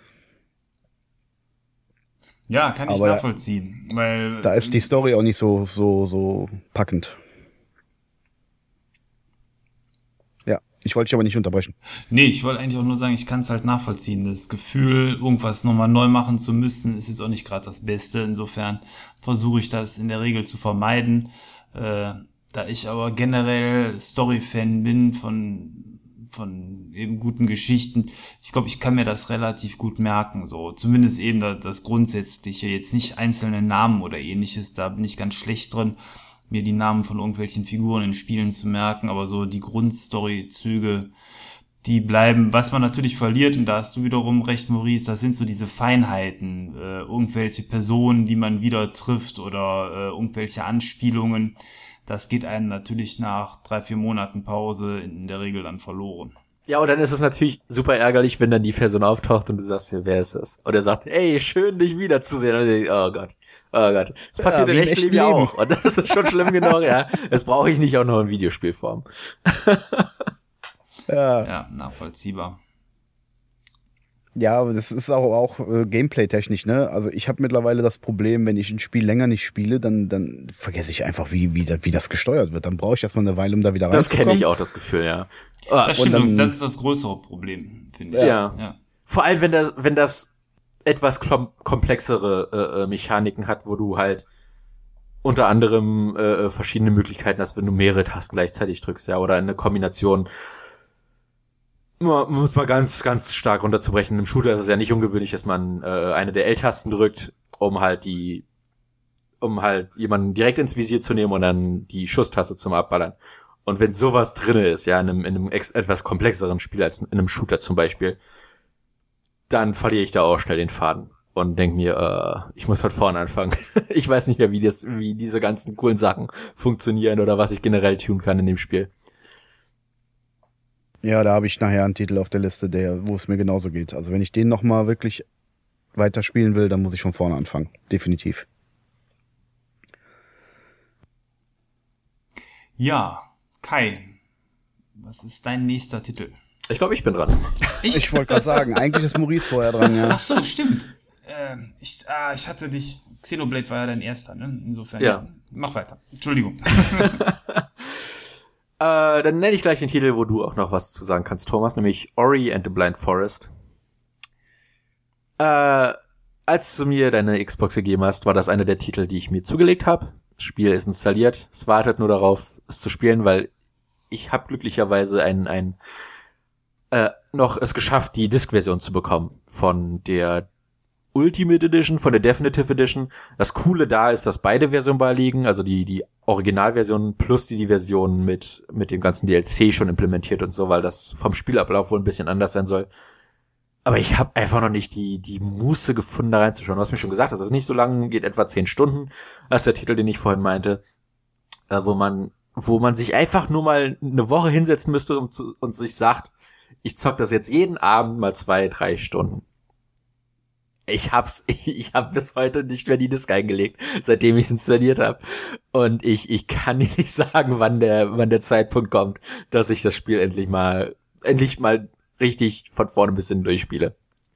Ja, kann ich Aber nachvollziehen, weil da ist die Story auch nicht so so so packend. Ich wollte dich aber nicht unterbrechen. Nee, ich wollte eigentlich auch nur sagen, ich kann es halt nachvollziehen. Das Gefühl, irgendwas nochmal neu machen zu müssen, ist jetzt auch nicht gerade das Beste. Insofern versuche ich das in der Regel zu vermeiden. Äh, da ich aber generell Story-Fan bin von, von eben guten Geschichten, ich glaube, ich kann mir das relativ gut merken. So, zumindest eben das, das Grundsätzliche, jetzt nicht einzelne Namen oder ähnliches, da bin ich ganz schlecht drin, mir die Namen von irgendwelchen Figuren in Spielen zu merken, aber so die Grundstory-Züge, die bleiben. Was man natürlich verliert, und da hast du wiederum recht, Maurice, das sind so diese Feinheiten, äh, irgendwelche Personen, die man wieder trifft oder äh, irgendwelche Anspielungen. Das geht einem natürlich nach drei, vier Monaten Pause in der Regel dann verloren. Ja, und dann ist es natürlich super ärgerlich, wenn dann die Person auftaucht und du sagst, ja, wer ist das? Und er sagt, hey, schön, dich wiederzusehen. Und ich, oh Gott, oh Gott. Das passiert ja, in echten Leben ja auch. Und das ist schon schlimm genug, ja. Das brauche ich nicht auch noch in Videospielform. ja. ja, nachvollziehbar. Ja, aber das ist auch, auch äh, Gameplay-technisch, ne? Also ich habe mittlerweile das Problem, wenn ich ein Spiel länger nicht spiele, dann dann vergesse ich einfach, wie wie, wie das gesteuert wird. Dann brauche ich erstmal eine Weile, um da wieder reinzukommen. Das kenne ich auch, das Gefühl, ja. Oh, das stimmt, dann, das ist das größere Problem, finde ich. Ja. ja. Vor allem, wenn das, wenn das etwas kom- komplexere äh, Mechaniken hat, wo du halt unter anderem äh, verschiedene Möglichkeiten hast, wenn du mehrere Tasten gleichzeitig drückst, ja, oder eine Kombination. Man muss mal ganz, ganz stark runterzubrechen. Im Shooter ist es ja nicht ungewöhnlich, dass man äh, eine der L-Tasten drückt, um halt die, um halt jemanden direkt ins Visier zu nehmen und dann die Schusstaste zum Abballern. Und wenn sowas drinne ist, ja, in einem, in einem ex- etwas komplexeren Spiel als in einem Shooter zum Beispiel, dann verliere ich da auch schnell den Faden und denk mir, äh, ich muss von vorne anfangen. Ich weiß nicht mehr, wie das, wie diese ganzen coolen Sachen funktionieren oder was ich generell tun kann in dem Spiel. Ja, da habe ich nachher einen Titel auf der Liste, der, wo es mir genauso geht. Also wenn ich den nochmal wirklich weiterspielen will, dann muss ich von vorne anfangen. Definitiv. Ja, Kai, was ist dein nächster Titel? Ich glaube, ich bin dran. Ich, ich wollte gerade sagen, eigentlich ist Maurice vorher dran, ja. Ach so, stimmt. Äh, ich, ah, ich hatte dich, Xenoblade war ja dein erster, ne? Insofern, ja. Mach weiter. Entschuldigung. Äh, dann nenne ich gleich den Titel, wo du auch noch was zu sagen kannst, Thomas, nämlich Ori and the Blind Forest. Äh, als du mir deine Xbox gegeben hast, war das einer der Titel, die ich mir zugelegt habe. Das Spiel ist installiert, es wartet nur darauf, es zu spielen, weil ich habe glücklicherweise ein, ein äh, noch es geschafft, die Disk-Version zu bekommen von der Ultimate Edition, von der Definitive Edition. Das Coole da ist, dass beide Versionen beiliegen, also die die Originalversion plus die, die Version mit mit dem ganzen D L C schon implementiert und so, weil das vom Spielablauf wohl ein bisschen anders sein soll. Aber ich habe einfach noch nicht die die Muße gefunden, da reinzuschauen. Du hast mir schon gesagt, das ist nicht so lang, geht etwa zehn Stunden. Das ist der Titel, den ich vorhin meinte, äh, wo man wo man sich einfach nur mal eine Woche hinsetzen müsste und, zu, und sich sagt, ich zock das jetzt jeden Abend mal zwei, drei Stunden. ich hab's, ich, ich hab bis heute nicht mehr die Disk eingelegt, seitdem ich es installiert habe. Und ich, ich kann dir nicht sagen, wann der, wann der Zeitpunkt kommt, dass ich das Spiel endlich mal, endlich mal richtig von vorne bis hinten durchspiele.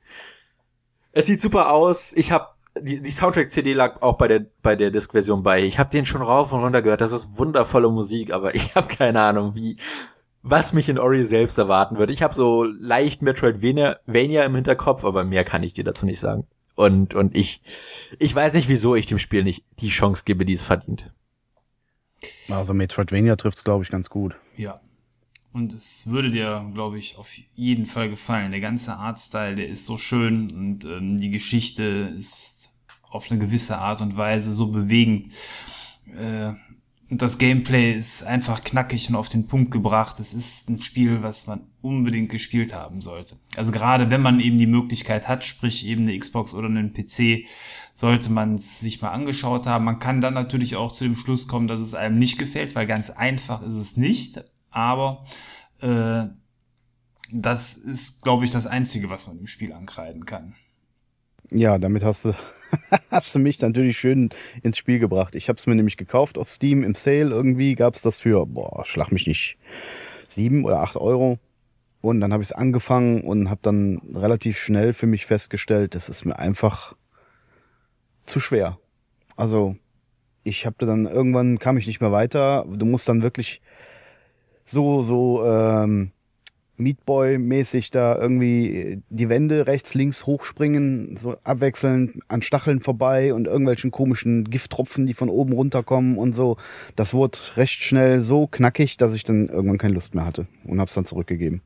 Es sieht super aus. Ich habe die, die Soundtrack-C D lag auch bei der bei der Disk-Version bei. Ich habe den schon rauf und runter gehört. Das ist wundervolle Musik, aber ich habe keine Ahnung, wie was mich in Ori selbst erwarten wird. Ich habe so leicht Metroidvania im Hinterkopf, aber mehr kann ich dir dazu nicht sagen. Und und ich ich weiß nicht, wieso ich dem Spiel nicht die Chance gebe, die es verdient. Also Metroidvania trifft's, glaube ich, ganz gut. Ja. Und es würde dir, glaube ich, auf jeden Fall gefallen. Der ganze Artstyle, der ist so schön und ähm, die Geschichte ist auf eine gewisse Art und Weise so bewegend. Äh, und das Gameplay ist einfach knackig und auf den Punkt gebracht. Es ist ein Spiel, was man unbedingt gespielt haben sollte. Also gerade wenn man eben die Möglichkeit hat, sprich eben eine Xbox oder einen P C, sollte man es sich mal angeschaut haben. Man kann dann natürlich auch zu dem Schluss kommen, dass es einem nicht gefällt, weil ganz einfach ist es nicht. Aber äh, das ist, glaube ich, das Einzige, was man im Spiel ankreiden kann. Ja, damit hast du, hast du mich natürlich schön ins Spiel gebracht. Ich habe es mir nämlich gekauft auf Steam im Sale. Irgendwie gab es das für, boah, schlag mich nicht, sieben oder acht Euro. Und dann habe ich es angefangen und habe dann relativ schnell für mich festgestellt, das ist mir einfach zu schwer. Also ich habe dann, irgendwann kam ich nicht mehr weiter. Du musst dann wirklich so, so ähm, Meat Boy-mäßig da irgendwie die Wände rechts, links hochspringen, so abwechselnd an Stacheln vorbei und irgendwelchen komischen Gifttropfen, die von oben runterkommen und so. Das wurde recht schnell so knackig, dass ich dann irgendwann keine Lust mehr hatte und hab's dann zurückgegeben.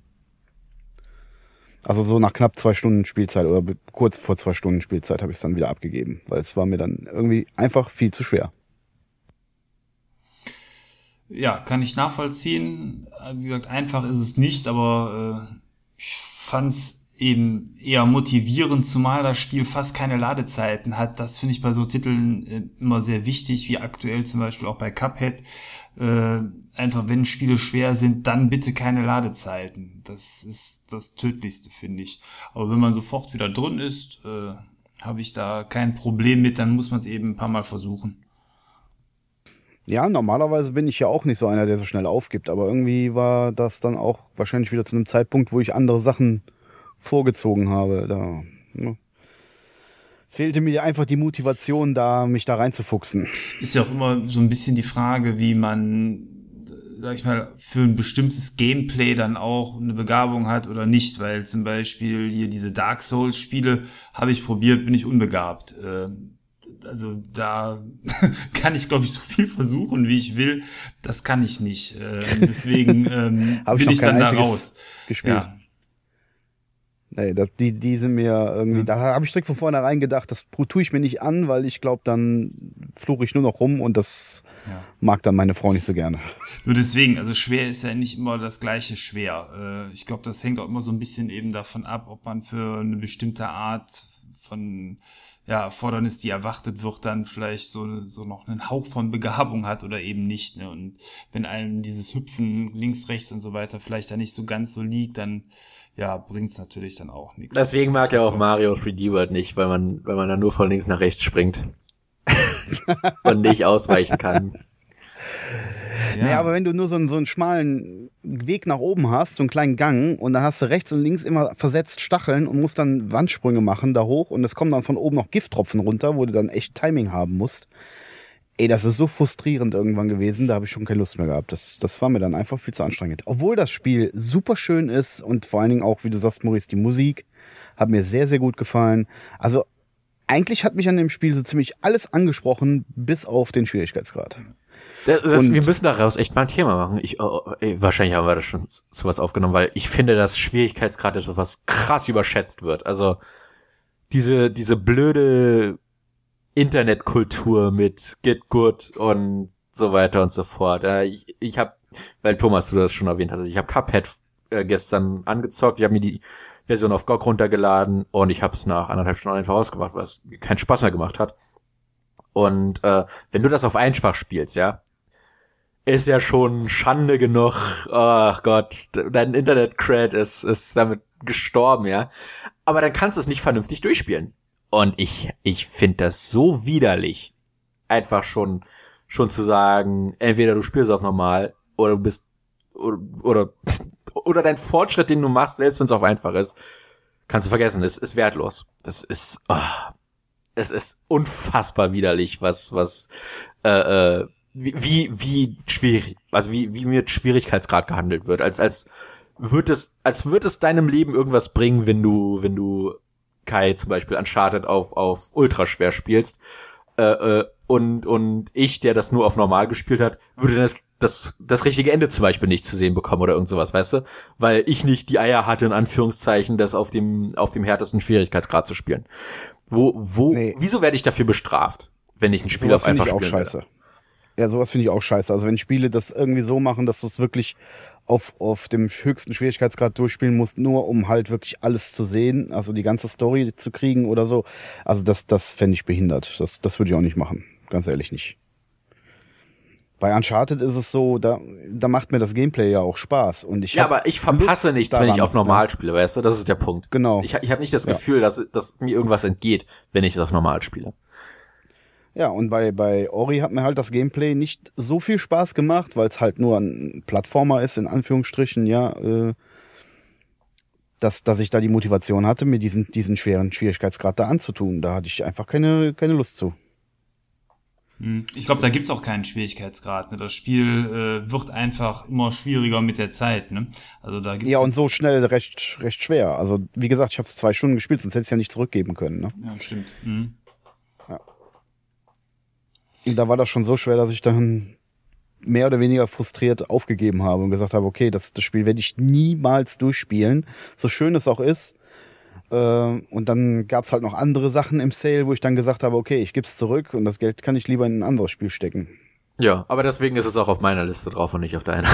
Also so nach knapp zwei Stunden Spielzeit oder kurz vor zwei Stunden Spielzeit habe ich es dann wieder abgegeben, weil es war mir dann irgendwie einfach viel zu schwer. Ja, kann ich nachvollziehen. Wie gesagt, einfach ist es nicht, aber äh, ich fand's eben eher motivierend, zumal das Spiel fast keine Ladezeiten hat. Das finde ich bei so Titeln äh, immer sehr wichtig, wie aktuell zum Beispiel auch bei Cuphead. Äh, einfach, wenn Spiele schwer sind, dann bitte keine Ladezeiten. Das ist das Tödlichste, finde ich. Aber wenn man sofort wieder drin ist, äh, habe ich da kein Problem mit, dann muss man es eben ein paar Mal versuchen. Ja, normalerweise bin ich ja auch nicht so einer, der so schnell aufgibt, aber irgendwie war das dann auch wahrscheinlich wieder zu einem Zeitpunkt, wo ich andere Sachen vorgezogen habe. Da ne, fehlte mir einfach die Motivation, da mich da reinzufuchsen. Ist ja auch immer so ein bisschen die Frage, wie man, sag ich mal, für ein bestimmtes Gameplay dann auch eine Begabung hat oder nicht, weil zum Beispiel hier diese Dark Souls Spiele habe ich probiert, bin ich unbegabt. Also da kann ich, glaube ich, so viel versuchen, wie ich will. Das kann ich nicht. Äh, deswegen ähm, bin ich dann da raus. Gespielt. Ja. Nee, das, die, die sind mir irgendwie, ja. Da habe ich direkt von vornherein gedacht, das tue ich mir nicht an, weil ich glaube, dann fluche ich nur noch rum und das ja. mag dann meine Frau nicht so gerne. Nur deswegen, also schwer ist ja nicht immer das gleiche schwer. Äh, ich glaube, das hängt auch immer so ein bisschen eben davon ab, ob man für eine bestimmte Art von ja, Erfordernis, die erwartet wird, dann vielleicht so, so noch einen Hauch von Begabung hat oder eben nicht. Ne? Und wenn einem dieses Hüpfen links, rechts und so weiter vielleicht da nicht so ganz so liegt, dann ja, bringt's natürlich dann auch nichts. Deswegen mag ja auch so Mario drei D World nicht, weil man, weil man dann nur von links nach rechts springt und nicht ausweichen kann. Ja. Naja, aber wenn du nur so einen, so einen schmalen Weg nach oben hast, so einen kleinen Gang, und dann hast du rechts und links immer versetzt Stacheln und musst dann Wandsprünge machen da hoch und es kommen dann von oben noch Gifttropfen runter, wo du dann echt Timing haben musst. Ey, das ist so frustrierend irgendwann gewesen, da habe ich schon keine Lust mehr gehabt. Das, das war mir dann einfach viel zu anstrengend. Obwohl das Spiel super schön ist und vor allen Dingen auch, wie du sagst, Maurice, die Musik hat mir sehr, sehr gut gefallen. Also eigentlich hat mich an dem Spiel so ziemlich alles angesprochen, bis auf den Schwierigkeitsgrad. Das, das, wir müssen daraus echt mal ein Thema machen. Ich, oh, ey, wahrscheinlich haben wir das schon sowas aufgenommen, weil ich finde, dass Schwierigkeitsgrad ist, was krass überschätzt wird. Also diese diese blöde Internetkultur mit Get Good und so weiter und so fort. Ich, ich habe, weil Thomas, du das schon erwähnt hast, ich habe Cuphead äh, gestern angezockt. Ich habe mir die Version auf G O G runtergeladen und ich habe es nach anderthalb Stunden einfach ausgemacht, weil es keinen Spaß mehr gemacht hat. Und äh, wenn du das auf einfach spielst, ja, ist ja schon Schande genug. Ach Gott, dein Internet-Cred ist ist damit gestorben, ja. Aber dann kannst du es nicht vernünftig durchspielen. Und ich, ich finde das so widerlich, einfach schon, schon zu sagen, entweder du spielst auf normal oder du bist, oder, oder, oder dein Fortschritt, den du machst, selbst wenn es auf einfach ist, kannst du vergessen, ist, ist wertlos. Das ist, oh, es ist unfassbar widerlich, was, was, äh, äh, wie, wie, wie schwierig, also wie, wie mit Schwierigkeitsgrad gehandelt wird, als, als wird es, als wird es deinem Leben irgendwas bringen, wenn du, wenn du Kai zum Beispiel Uncharted auf, auf ultra schwer spielst, äh, äh, und, und ich, der das nur auf normal gespielt hat, würde das, das, das richtige Ende zum Beispiel nicht zu sehen bekommen oder irgend sowas, weißt du? Weil ich nicht die Eier hatte, in Anführungszeichen, das auf dem, auf dem härtesten Schwierigkeitsgrad zu spielen. Wo, wo, nee. Wieso werde ich dafür bestraft, wenn ich ein Spiel sowas auf einfach spielen will? Scheiße. Ja, sowas finde ich auch scheiße. Also wenn Spiele das irgendwie so machen, dass du es wirklich auf, auf dem höchsten Schwierigkeitsgrad durchspielen musst, nur um halt wirklich alles zu sehen, also die ganze Story zu kriegen oder so. Also das, das fände ich behindert. Das, das würde ich auch nicht machen. Ganz ehrlich nicht. Bei Uncharted ist es so, da, da macht mir das Gameplay ja auch Spaß. Und ich ja, aber ich verpasse Lust nichts, daran, wenn ich auf normal spiele, weißt du? Das ist der Punkt. Genau. Ich, ich habe nicht das Gefühl, ja. dass, dass mir irgendwas entgeht, wenn ich es auf normal spiele. Ja, und bei, bei Ori hat mir halt das Gameplay nicht so viel Spaß gemacht, weil es halt nur ein Plattformer ist, in Anführungsstrichen, ja, äh, dass, dass ich da die Motivation hatte, mir diesen, diesen schweren Schwierigkeitsgrad da anzutun. Da hatte ich einfach keine, keine Lust zu. Ich glaube, da gibt's auch keinen Schwierigkeitsgrad. Ne? Das Spiel äh, wird einfach immer schwieriger mit der Zeit. Ne? Also da gibt's ja, und so schnell recht, recht schwer. Also wie gesagt, ich habe es zwei Stunden gespielt, sonst hätte ich es ja nicht zurückgeben können. Ne? Ja, stimmt. Mhm. Ja. Und da war das schon so schwer, dass ich dann mehr oder weniger frustriert aufgegeben habe und gesagt habe, okay, das, das Spiel werde ich niemals durchspielen, so schön es auch ist. Und dann gab's halt noch andere Sachen im Sale, wo ich dann gesagt habe, okay, ich gebe es zurück und das Geld kann ich lieber in ein anderes Spiel stecken. Ja, aber deswegen ist es auch auf meiner Liste drauf und nicht auf deiner.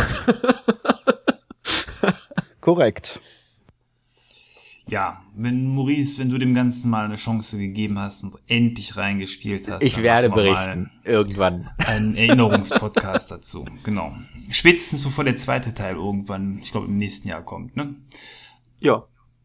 Korrekt. Ja, wenn Maurice, wenn du dem Ganzen mal eine Chance gegeben hast und endlich reingespielt hast. Ich werde berichten, irgendwann. Ein Erinnerungspodcast dazu, genau. Spätestens bevor der zweite Teil irgendwann, ich glaube im nächsten Jahr kommt, ne? Ja.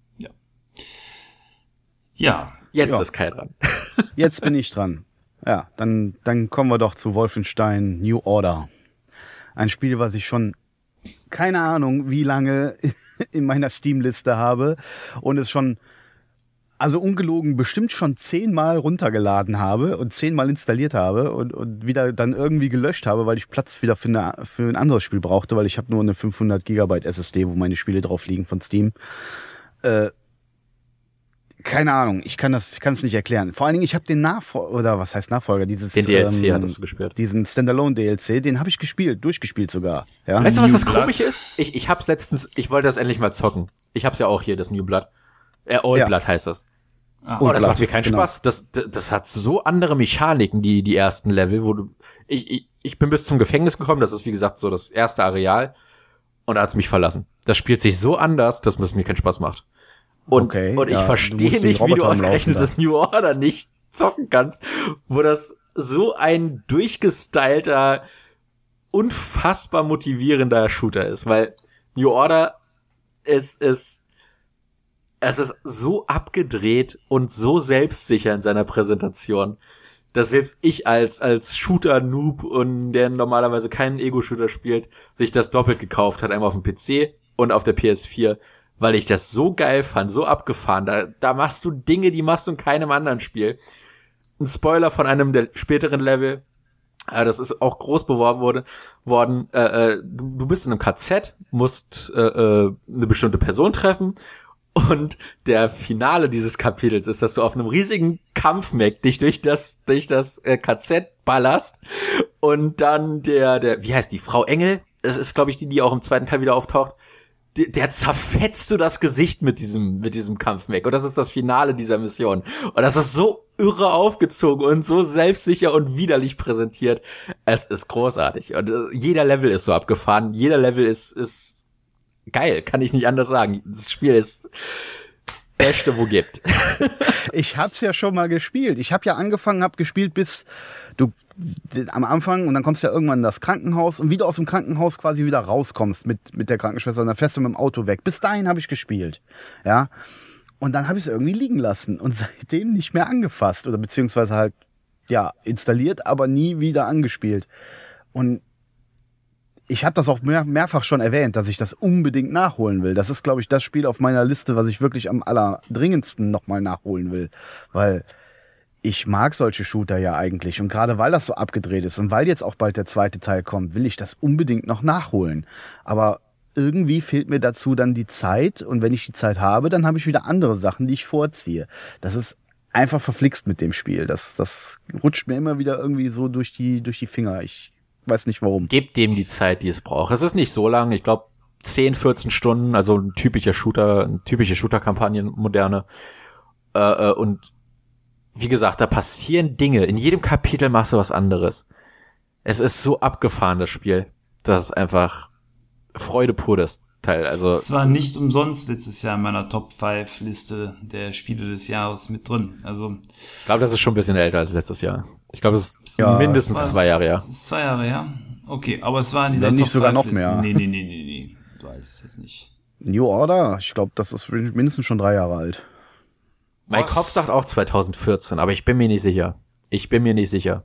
Ja. Jetzt ja. ist Kai dran. Jetzt bin ich dran. Ja, dann, dann kommen wir doch zu Wolfenstein New Order. Ein Spiel, was ich schon keine Ahnung wie lange in meiner Steam-Liste habe und es schon, also ungelogen, bestimmt schon zehnmal runtergeladen habe und zehnmal installiert habe und, und wieder dann irgendwie gelöscht habe, weil ich Platz wieder für, eine, für ein anderes Spiel brauchte, weil ich habe nur eine fünfhundert Gigabyte S S D, wo meine Spiele drauf liegen von Steam. Äh, Keine Ahnung, ich kann das, ich kann es nicht erklären. Vor allen Dingen, ich habe den Nachfolger, oder was heißt Nachfolger, dieses den D L C ähm, hattest du gespielt. Diesen Standalone-D L C, den habe ich gespielt, durchgespielt sogar. Ja? Weißt du, was New das Blood? Komische ist? Ich, ich hab's letztens, ich wollte das endlich mal zocken. Ich hab's ja auch hier, das New Blood. Äh, Old Ja. Blood heißt das. Ah, Oh, das Blood, macht mir keinen genau. Spaß. Das, das, das hat so andere Mechaniken, die, die ersten Level, wo du, ich, ich, ich bin bis zum Gefängnis gekommen, das ist wie gesagt so das erste Areal. Und da hat's mich verlassen. Das spielt sich so anders, dass es mir keinen Spaß macht. Und, Okay, und ich ja, du verstehe musst die nicht, wie du Roboter am ausgerechnet Laufen das New Order nicht zocken kannst, wo das so ein durchgestylter, unfassbar motivierender Shooter ist, weil New Order ist, ist, es ist so abgedreht und so selbstsicher in seiner Präsentation, dass selbst ich als, als Shooter-Noob und der normalerweise keinen Ego-Shooter spielt, sich das doppelt gekauft hat, einmal auf dem P C und auf der P S vier, weil ich das so geil fand, so abgefahren. Da, da machst du Dinge, die machst du in keinem anderen Spiel. Ein Spoiler von einem der späteren Level, äh, das ist auch groß beworben wurde, worden. Äh, äh, du, du bist in einem K Z, musst äh, äh, eine bestimmte Person treffen und der Finale dieses Kapitels ist, dass du auf einem riesigen Kampfmech dich durch das durch das äh, K Z ballerst und dann der der wie heißt die Frau Engel? Das ist glaube ich die, die auch im zweiten Teil wieder auftaucht. Der, der zerfetzt du das Gesicht mit diesem mit diesem Kampfmech und das ist das Finale dieser Mission und das ist so irre aufgezogen und so selbstsicher und widerlich präsentiert. Es ist großartig und äh, jeder Level ist so abgefahren, jeder Level ist ist geil, kann ich nicht anders sagen. Das Spiel ist Beste, wo gibt. Ich hab's ja schon mal gespielt. Ich habe ja angefangen, hab gespielt bis du am Anfang und dann kommst du ja irgendwann in das Krankenhaus und wie du aus dem Krankenhaus quasi wieder rauskommst mit mit der Krankenschwester und dann fährst du mit dem Auto weg. Bis dahin habe ich gespielt, ja. Und dann habe ich es irgendwie liegen lassen und seitdem nicht mehr angefasst oder beziehungsweise halt, ja, installiert, aber nie wieder angespielt. Und ich habe das auch mehr, mehrfach schon erwähnt, dass ich das unbedingt nachholen will. Das ist, glaube ich, das Spiel auf meiner Liste, was ich wirklich am allerdringendsten nochmal nachholen will. Weil ich mag solche Shooter ja eigentlich. Und gerade weil das so abgedreht ist und weil jetzt auch bald der zweite Teil kommt, will ich das unbedingt noch nachholen. Aber irgendwie fehlt mir dazu dann die Zeit. Und wenn ich die Zeit habe, dann habe ich wieder andere Sachen, die ich vorziehe. Das ist einfach verflixt mit dem Spiel. Das, das rutscht mir immer wieder irgendwie so durch die, durch die Finger. Ich weiß nicht warum. Gebt dem die Zeit, die es braucht. Es ist nicht so lang. Ich glaube, zehn, vierzehn Stunden, also ein typischer Shooter, eine typische Shooter-Kampagne, moderne. Äh, und wie gesagt, da passieren Dinge. In jedem Kapitel machst du was anderes. Es ist so abgefahren, das Spiel. Das ist einfach Freude pur, das Teil. Also, es war nicht umsonst letztes Jahr in meiner Top fünf Liste der Spiele des Jahres mit drin. Also, ich glaube, das ist schon ein bisschen älter als letztes Jahr. Ich glaube, es ist ja, mindestens was, zwei Jahre, ja. Das ist zwei Jahre, ja. Okay, aber es war in dieser Wenn Top nicht sogar noch fünf Liste. mehr. Nee, nee, nee, nee, nee. Du weißt es nicht. New Order? Ich glaube, das ist mindestens schon drei Jahre alt. Mein Was? Kopf sagt auch zwanzig vierzehn, aber ich bin mir nicht sicher. Ich bin mir nicht sicher.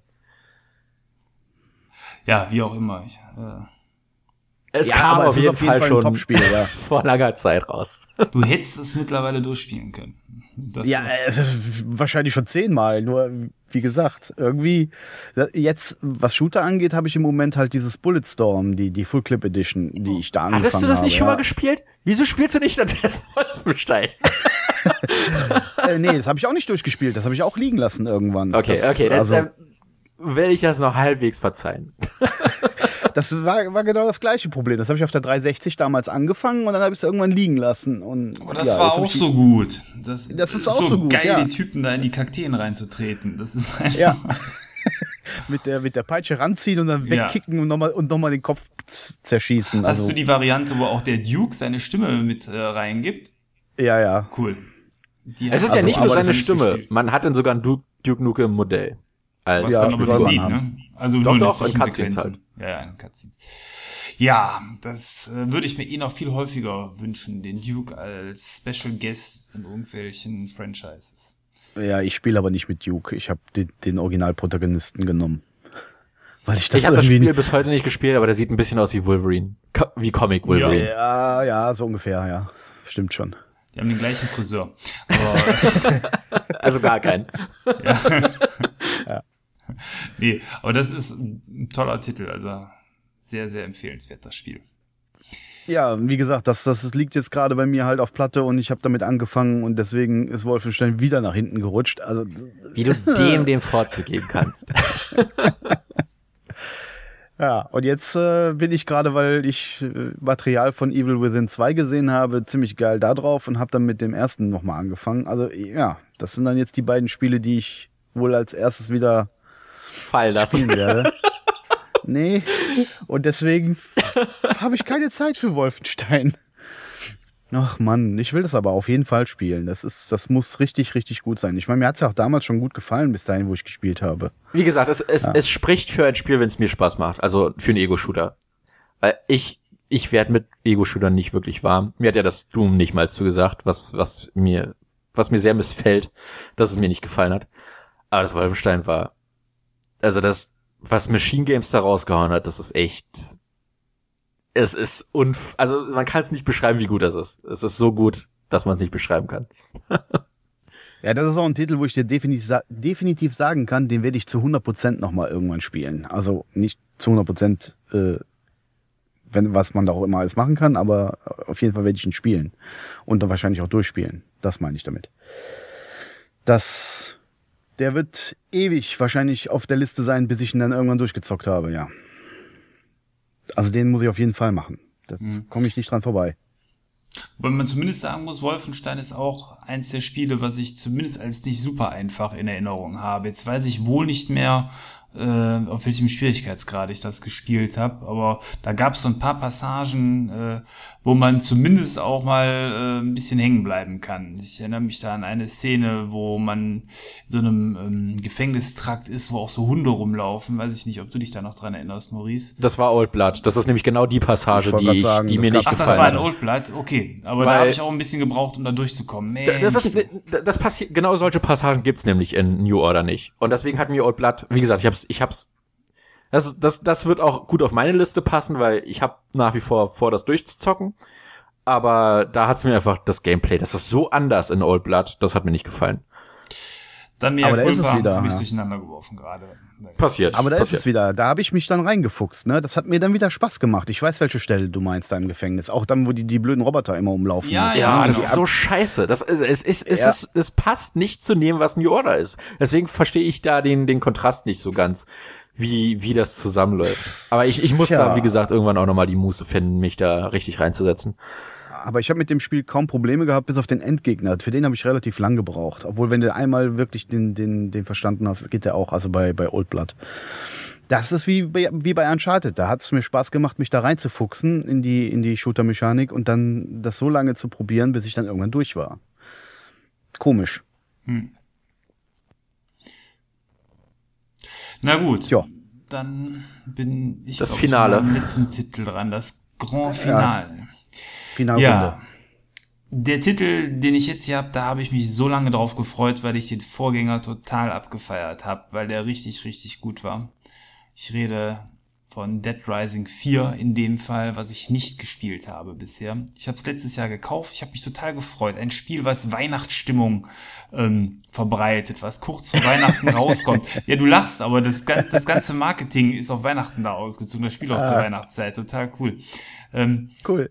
Ja, wie auch immer. Ich, äh, Es Ja, kam aber auf es ist jeden auf jeden Fall Fall ein schon Top-Spiel, ja. vor langer Zeit raus. du hättest es mittlerweile durchspielen können. Das Ja, äh, wahrscheinlich schon zehnmal. Nur, wie gesagt, irgendwie, jetzt, was Shooter angeht, habe ich im Moment halt dieses Bulletstorm, die, die Full Clip Edition, die ich da angefangen habe. Hattest du das nicht habe, schon ja. mal gespielt? Wieso spielst du nicht stattdessen Wolfenstein? äh, nee, das habe ich auch nicht durchgespielt. Das habe ich auch liegen lassen irgendwann. Okay, das, okay, dann, also, dann will ich das noch halbwegs verzeihen. das war, war genau das gleiche Problem. Das habe ich auf der dreihundertsechzig damals angefangen und dann habe ich es irgendwann liegen lassen. Und, Aber das ja, war jetzt hab auch ich die- so gut. Das, Das ist auch so gut, geil, ja. die Typen da in die Kakteen reinzutreten. Das ist einfach. Ja. mit, der, mit der Peitsche ranziehen und dann Ja. wegkicken und nochmal und noch mal den Kopf z- zerschießen. Hast Also, du die Variante, wo auch der Duke seine Stimme mit äh, reingibt? ja, ja. Cool. Die Es ist hast ja du nicht aber nur das seine nicht Stimme. gespielt. Man hat dann sogar ein Duke, Duke Nukem Modell. Als Was Ja, man aber soll nicht man sieht, haben. ne? Also Doch, nur doch, in in Cutscenes Zwischensequenzen. Ja, ja, in Cutscenes. Ja, das äh, würde ich mir eh noch viel häufiger wünschen, den Duke als Special Guest in irgendwelchen Franchises. Ja, ich spiele aber nicht mit Duke. Ich habe den, den Originalprotagonisten genommen. Weil ich das Ich habe das irgendwie Spiel bis heute nicht gespielt, aber der sieht ein bisschen aus wie Wolverine. Co wie Comic Wolverine. Ja, ja, so ungefähr, ja. Stimmt schon. Die haben den gleichen Friseur. Aber Also gar keinen. nee, aber das ist ein toller Titel, also sehr, sehr empfehlenswert, das Spiel. Ja, wie gesagt, das, das liegt jetzt gerade bei mir halt auf Platte und ich habe damit angefangen und deswegen ist Wolfenstein wieder nach hinten gerutscht. Also Wie du dem den Vorzug geben kannst. ja, und jetzt äh, bin ich gerade, weil ich äh, Material von Evil Within zwei gesehen habe, ziemlich geil da drauf und habe dann mit dem ersten nochmal angefangen. Also ja, das sind dann jetzt die beiden Spiele, die ich wohl als erstes wieder Fall lassen. spielen werde. Nee, und deswegen habe ich keine Zeit für Wolfenstein. Ach Mann, ich will das aber auf jeden Fall spielen. Das ist, das muss richtig, richtig gut sein. Ich meine, mir hat es ja auch damals schon gut gefallen, bis dahin, wo ich gespielt habe. Wie gesagt, es, es, Ja. es spricht für ein Spiel, wenn es mir Spaß macht. Also für einen Ego-Shooter. Weil ich, ich werde mit Ego-Shootern nicht wirklich warm. Mir hat ja das Doom nicht mal zugesagt, was, was mir, was mir sehr missfällt, dass es mir nicht gefallen hat. Aber das Wolfenstein war, also das, was Machine Games da rausgehauen hat, das ist echt, es ist unf, also man kann es nicht beschreiben, wie gut das ist. Es ist so gut, dass man es nicht beschreiben kann. Ja, das ist auch ein Titel, wo ich dir definitiv, sa- definitiv sagen kann, den werde ich zu hundert Prozent nochmal irgendwann spielen. Also nicht zu hundert Prozent, äh, wenn, was man da auch immer alles machen kann, aber auf jeden Fall werde ich ihn spielen. Und dann wahrscheinlich auch durchspielen. Das meine ich damit. Das, der wird ewig wahrscheinlich auf der Liste sein, bis ich ihn dann irgendwann durchgezockt habe, ja. Also den muss ich auf jeden Fall machen. Da Mhm. komme ich nicht dran vorbei. Weil man zumindest sagen muss, Wolfenstein ist auch eins der Spiele, was ich zumindest als nicht super einfach in Erinnerung habe. Jetzt weiß ich wohl nicht mehr, äh, auf welchem Schwierigkeitsgrad ich das gespielt habe, aber da gab es so ein paar Passagen, äh, wo man zumindest auch mal äh, ein bisschen hängen bleiben kann. Ich erinnere mich da an eine Szene, wo man in so einem ähm, Gefängnistrakt ist, wo auch so Hunde rumlaufen. Weiß ich nicht, ob du dich da noch dran erinnerst, Maurice. Das war Old Blood. Das ist nämlich genau die Passage, die, ich, sagen, die mir nicht Ach, gefallen das war ein hat. Old Blood? Okay, aber Weil- da habe ich auch ein bisschen gebraucht, um da durchzukommen. Mensch. Das ist, das passiert, genau solche Passagen gibt's nämlich in New Order nicht. Und deswegen hat mir Old Blood, wie gesagt, ich hab's, ich hab's, das, das, das wird auch gut auf meine Liste passen, weil ich habe nach wie vor vor, das durchzuzocken. Aber da hat's mir einfach das Gameplay, das ist so anders in Old Blood, das hat mir nicht gefallen. Dann mehr Aber da ist es Culpa wieder, habe ich ja. durcheinander geworfen gerade. Passiert. Aber da passiert. ist es wieder. Da habe ich mich dann reingefuchst. Ne? Das hat mir dann wieder Spaß gemacht. Ich weiß, welche Stelle du meinst da im Gefängnis. Auch dann, wo die, die blöden Roboter immer umlaufen. Ja, müssen. Ja, Ja, das genau. ist so scheiße. Das ist, es ist, es Ja. ist, es passt nicht zu dem, was New Order ist. Deswegen verstehe ich da den, den Kontrast nicht so ganz, wie, wie das zusammenläuft. Aber ich, ich muss Tja. da, wie gesagt, irgendwann auch nochmal die Muße finden, mich da richtig reinzusetzen. Aber ich habe mit dem Spiel kaum Probleme gehabt, bis auf den Endgegner. Für den habe ich relativ lang gebraucht. Obwohl, wenn du einmal wirklich den, den, den verstanden hast, geht der auch, also bei, bei Old Blood. Das ist wie bei, wie bei Uncharted. Da hat es mir Spaß gemacht, mich da reinzufuchsen in die, in die Shooter-Mechanik und dann das so lange zu probieren, bis ich dann irgendwann durch war. Komisch. Hm. Na gut, Ja. dann bin ich Das glaub, Finale. mit dem letzten Titel dran, das Grand Finale. Finalrunde. Ja, der Titel, den ich jetzt hier habe, da habe ich mich so lange drauf gefreut, weil ich den Vorgänger total abgefeiert habe, weil der richtig, richtig gut war. Ich rede von Dead Rising vier in dem Fall, was ich nicht gespielt habe bisher. Ich habe es letztes Jahr gekauft, ich habe mich total gefreut. Ein Spiel, was Weihnachtsstimmung ähm, verbreitet, was kurz vor Weihnachten rauskommt. Ja, du lachst, aber das, gan- das ganze Marketing ist auf Weihnachten da ausgezogen, das Spiel auch zur Ah. Weihnachtszeit, total cool. Ähm, Cool.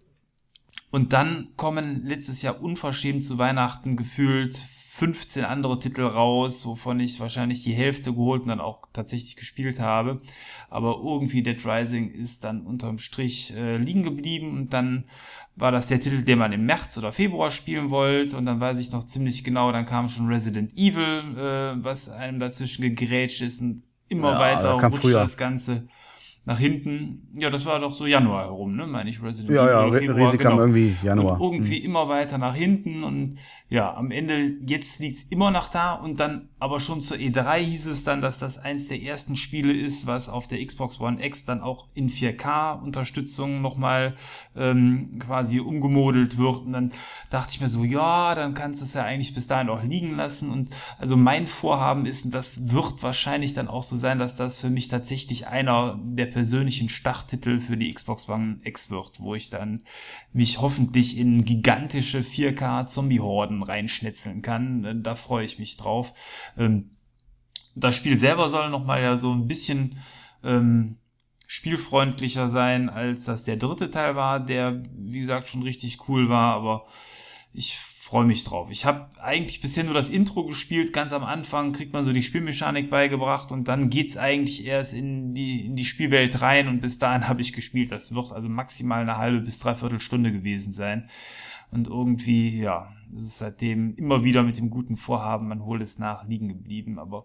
und dann kommen letztes Jahr unverschämt zu Weihnachten gefühlt fünfzehn andere Titel raus, wovon ich wahrscheinlich die Hälfte geholt und dann auch tatsächlich gespielt habe. Aber irgendwie Dead Rising ist dann unterm Strich äh, liegen geblieben und dann war das der Titel, den man im März oder Februar spielen wollte und dann weiß ich noch ziemlich genau, dann kam schon Resident Evil, äh, was einem dazwischen gegrätscht ist und immer Ja, weiter kam rutschte früher. das Ganze nach hinten. Ja, das war doch so Januar herum, ne, meine ich, Resident Ja, Evil ja, oder Re- Februar, Resi kam genau. irgendwie Januar. Und irgendwie immer weiter nach hinten und ja, am Ende, jetzt liegt's immer noch da und dann, aber schon zur E drei hieß es dann, dass das eins der ersten Spiele ist, was auf der Xbox One X dann auch in vier K-Unterstützung nochmal ähm, quasi umgemodelt wird und dann dachte ich mir so, ja, dann kannst du es ja eigentlich bis dahin auch liegen lassen und also mein Vorhaben ist, und das wird wahrscheinlich dann auch so sein, dass das für mich tatsächlich einer der persönlichen Starttitel für die Xbox One X wird, wo ich dann mich hoffentlich in gigantische vier K-Zombie-Horden reinschnetzeln kann. Da freue ich mich drauf. Ähm, das Spiel selber soll nochmal ja so ein bisschen ähm, spielfreundlicher sein, als das der dritte Teil war, der, wie gesagt, schon richtig cool war, aber ich freue mich drauf. Ich habe eigentlich bisher nur das Intro gespielt, ganz am Anfang kriegt man so die Spielmechanik beigebracht und dann geht's eigentlich erst in die in die Spielwelt rein und bis dahin habe ich gespielt. Das wird also maximal eine halbe bis dreiviertel Stunde gewesen sein. Und irgendwie, ja, ist es seitdem immer wieder mit dem guten Vorhaben, man holt es nach, liegen geblieben. Aber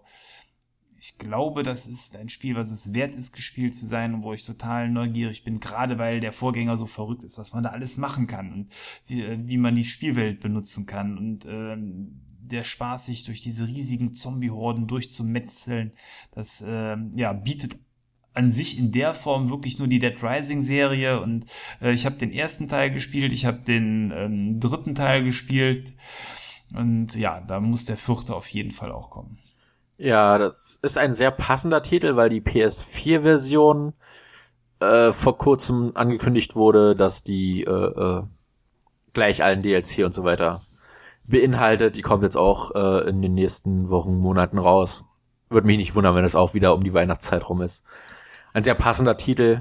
ich glaube, das ist ein Spiel, was es wert ist, gespielt zu sein und wo ich total neugierig bin, gerade weil der Vorgänger so verrückt ist, was man da alles machen kann und wie, wie man die Spielwelt benutzen kann und ähm, der Spaß, sich durch diese riesigen Zombie-Horden durchzumetzeln, das ähm, ja, bietet an sich in der Form wirklich nur die Dead Rising Serie und äh, ich habe den ersten Teil gespielt, ich habe den ähm, dritten Teil gespielt und ja, da muss der vierte auf jeden Fall auch kommen. Ja, das ist ein sehr passender Titel, weil die P S vier Version äh, vor kurzem angekündigt wurde, dass die äh, äh, gleich allen D L C und so weiter beinhaltet. Die kommt jetzt auch äh, in den nächsten Wochen, Monaten raus. Würde mich nicht wundern, wenn es auch wieder um die Weihnachtszeit rum ist. Ein sehr passender Titel.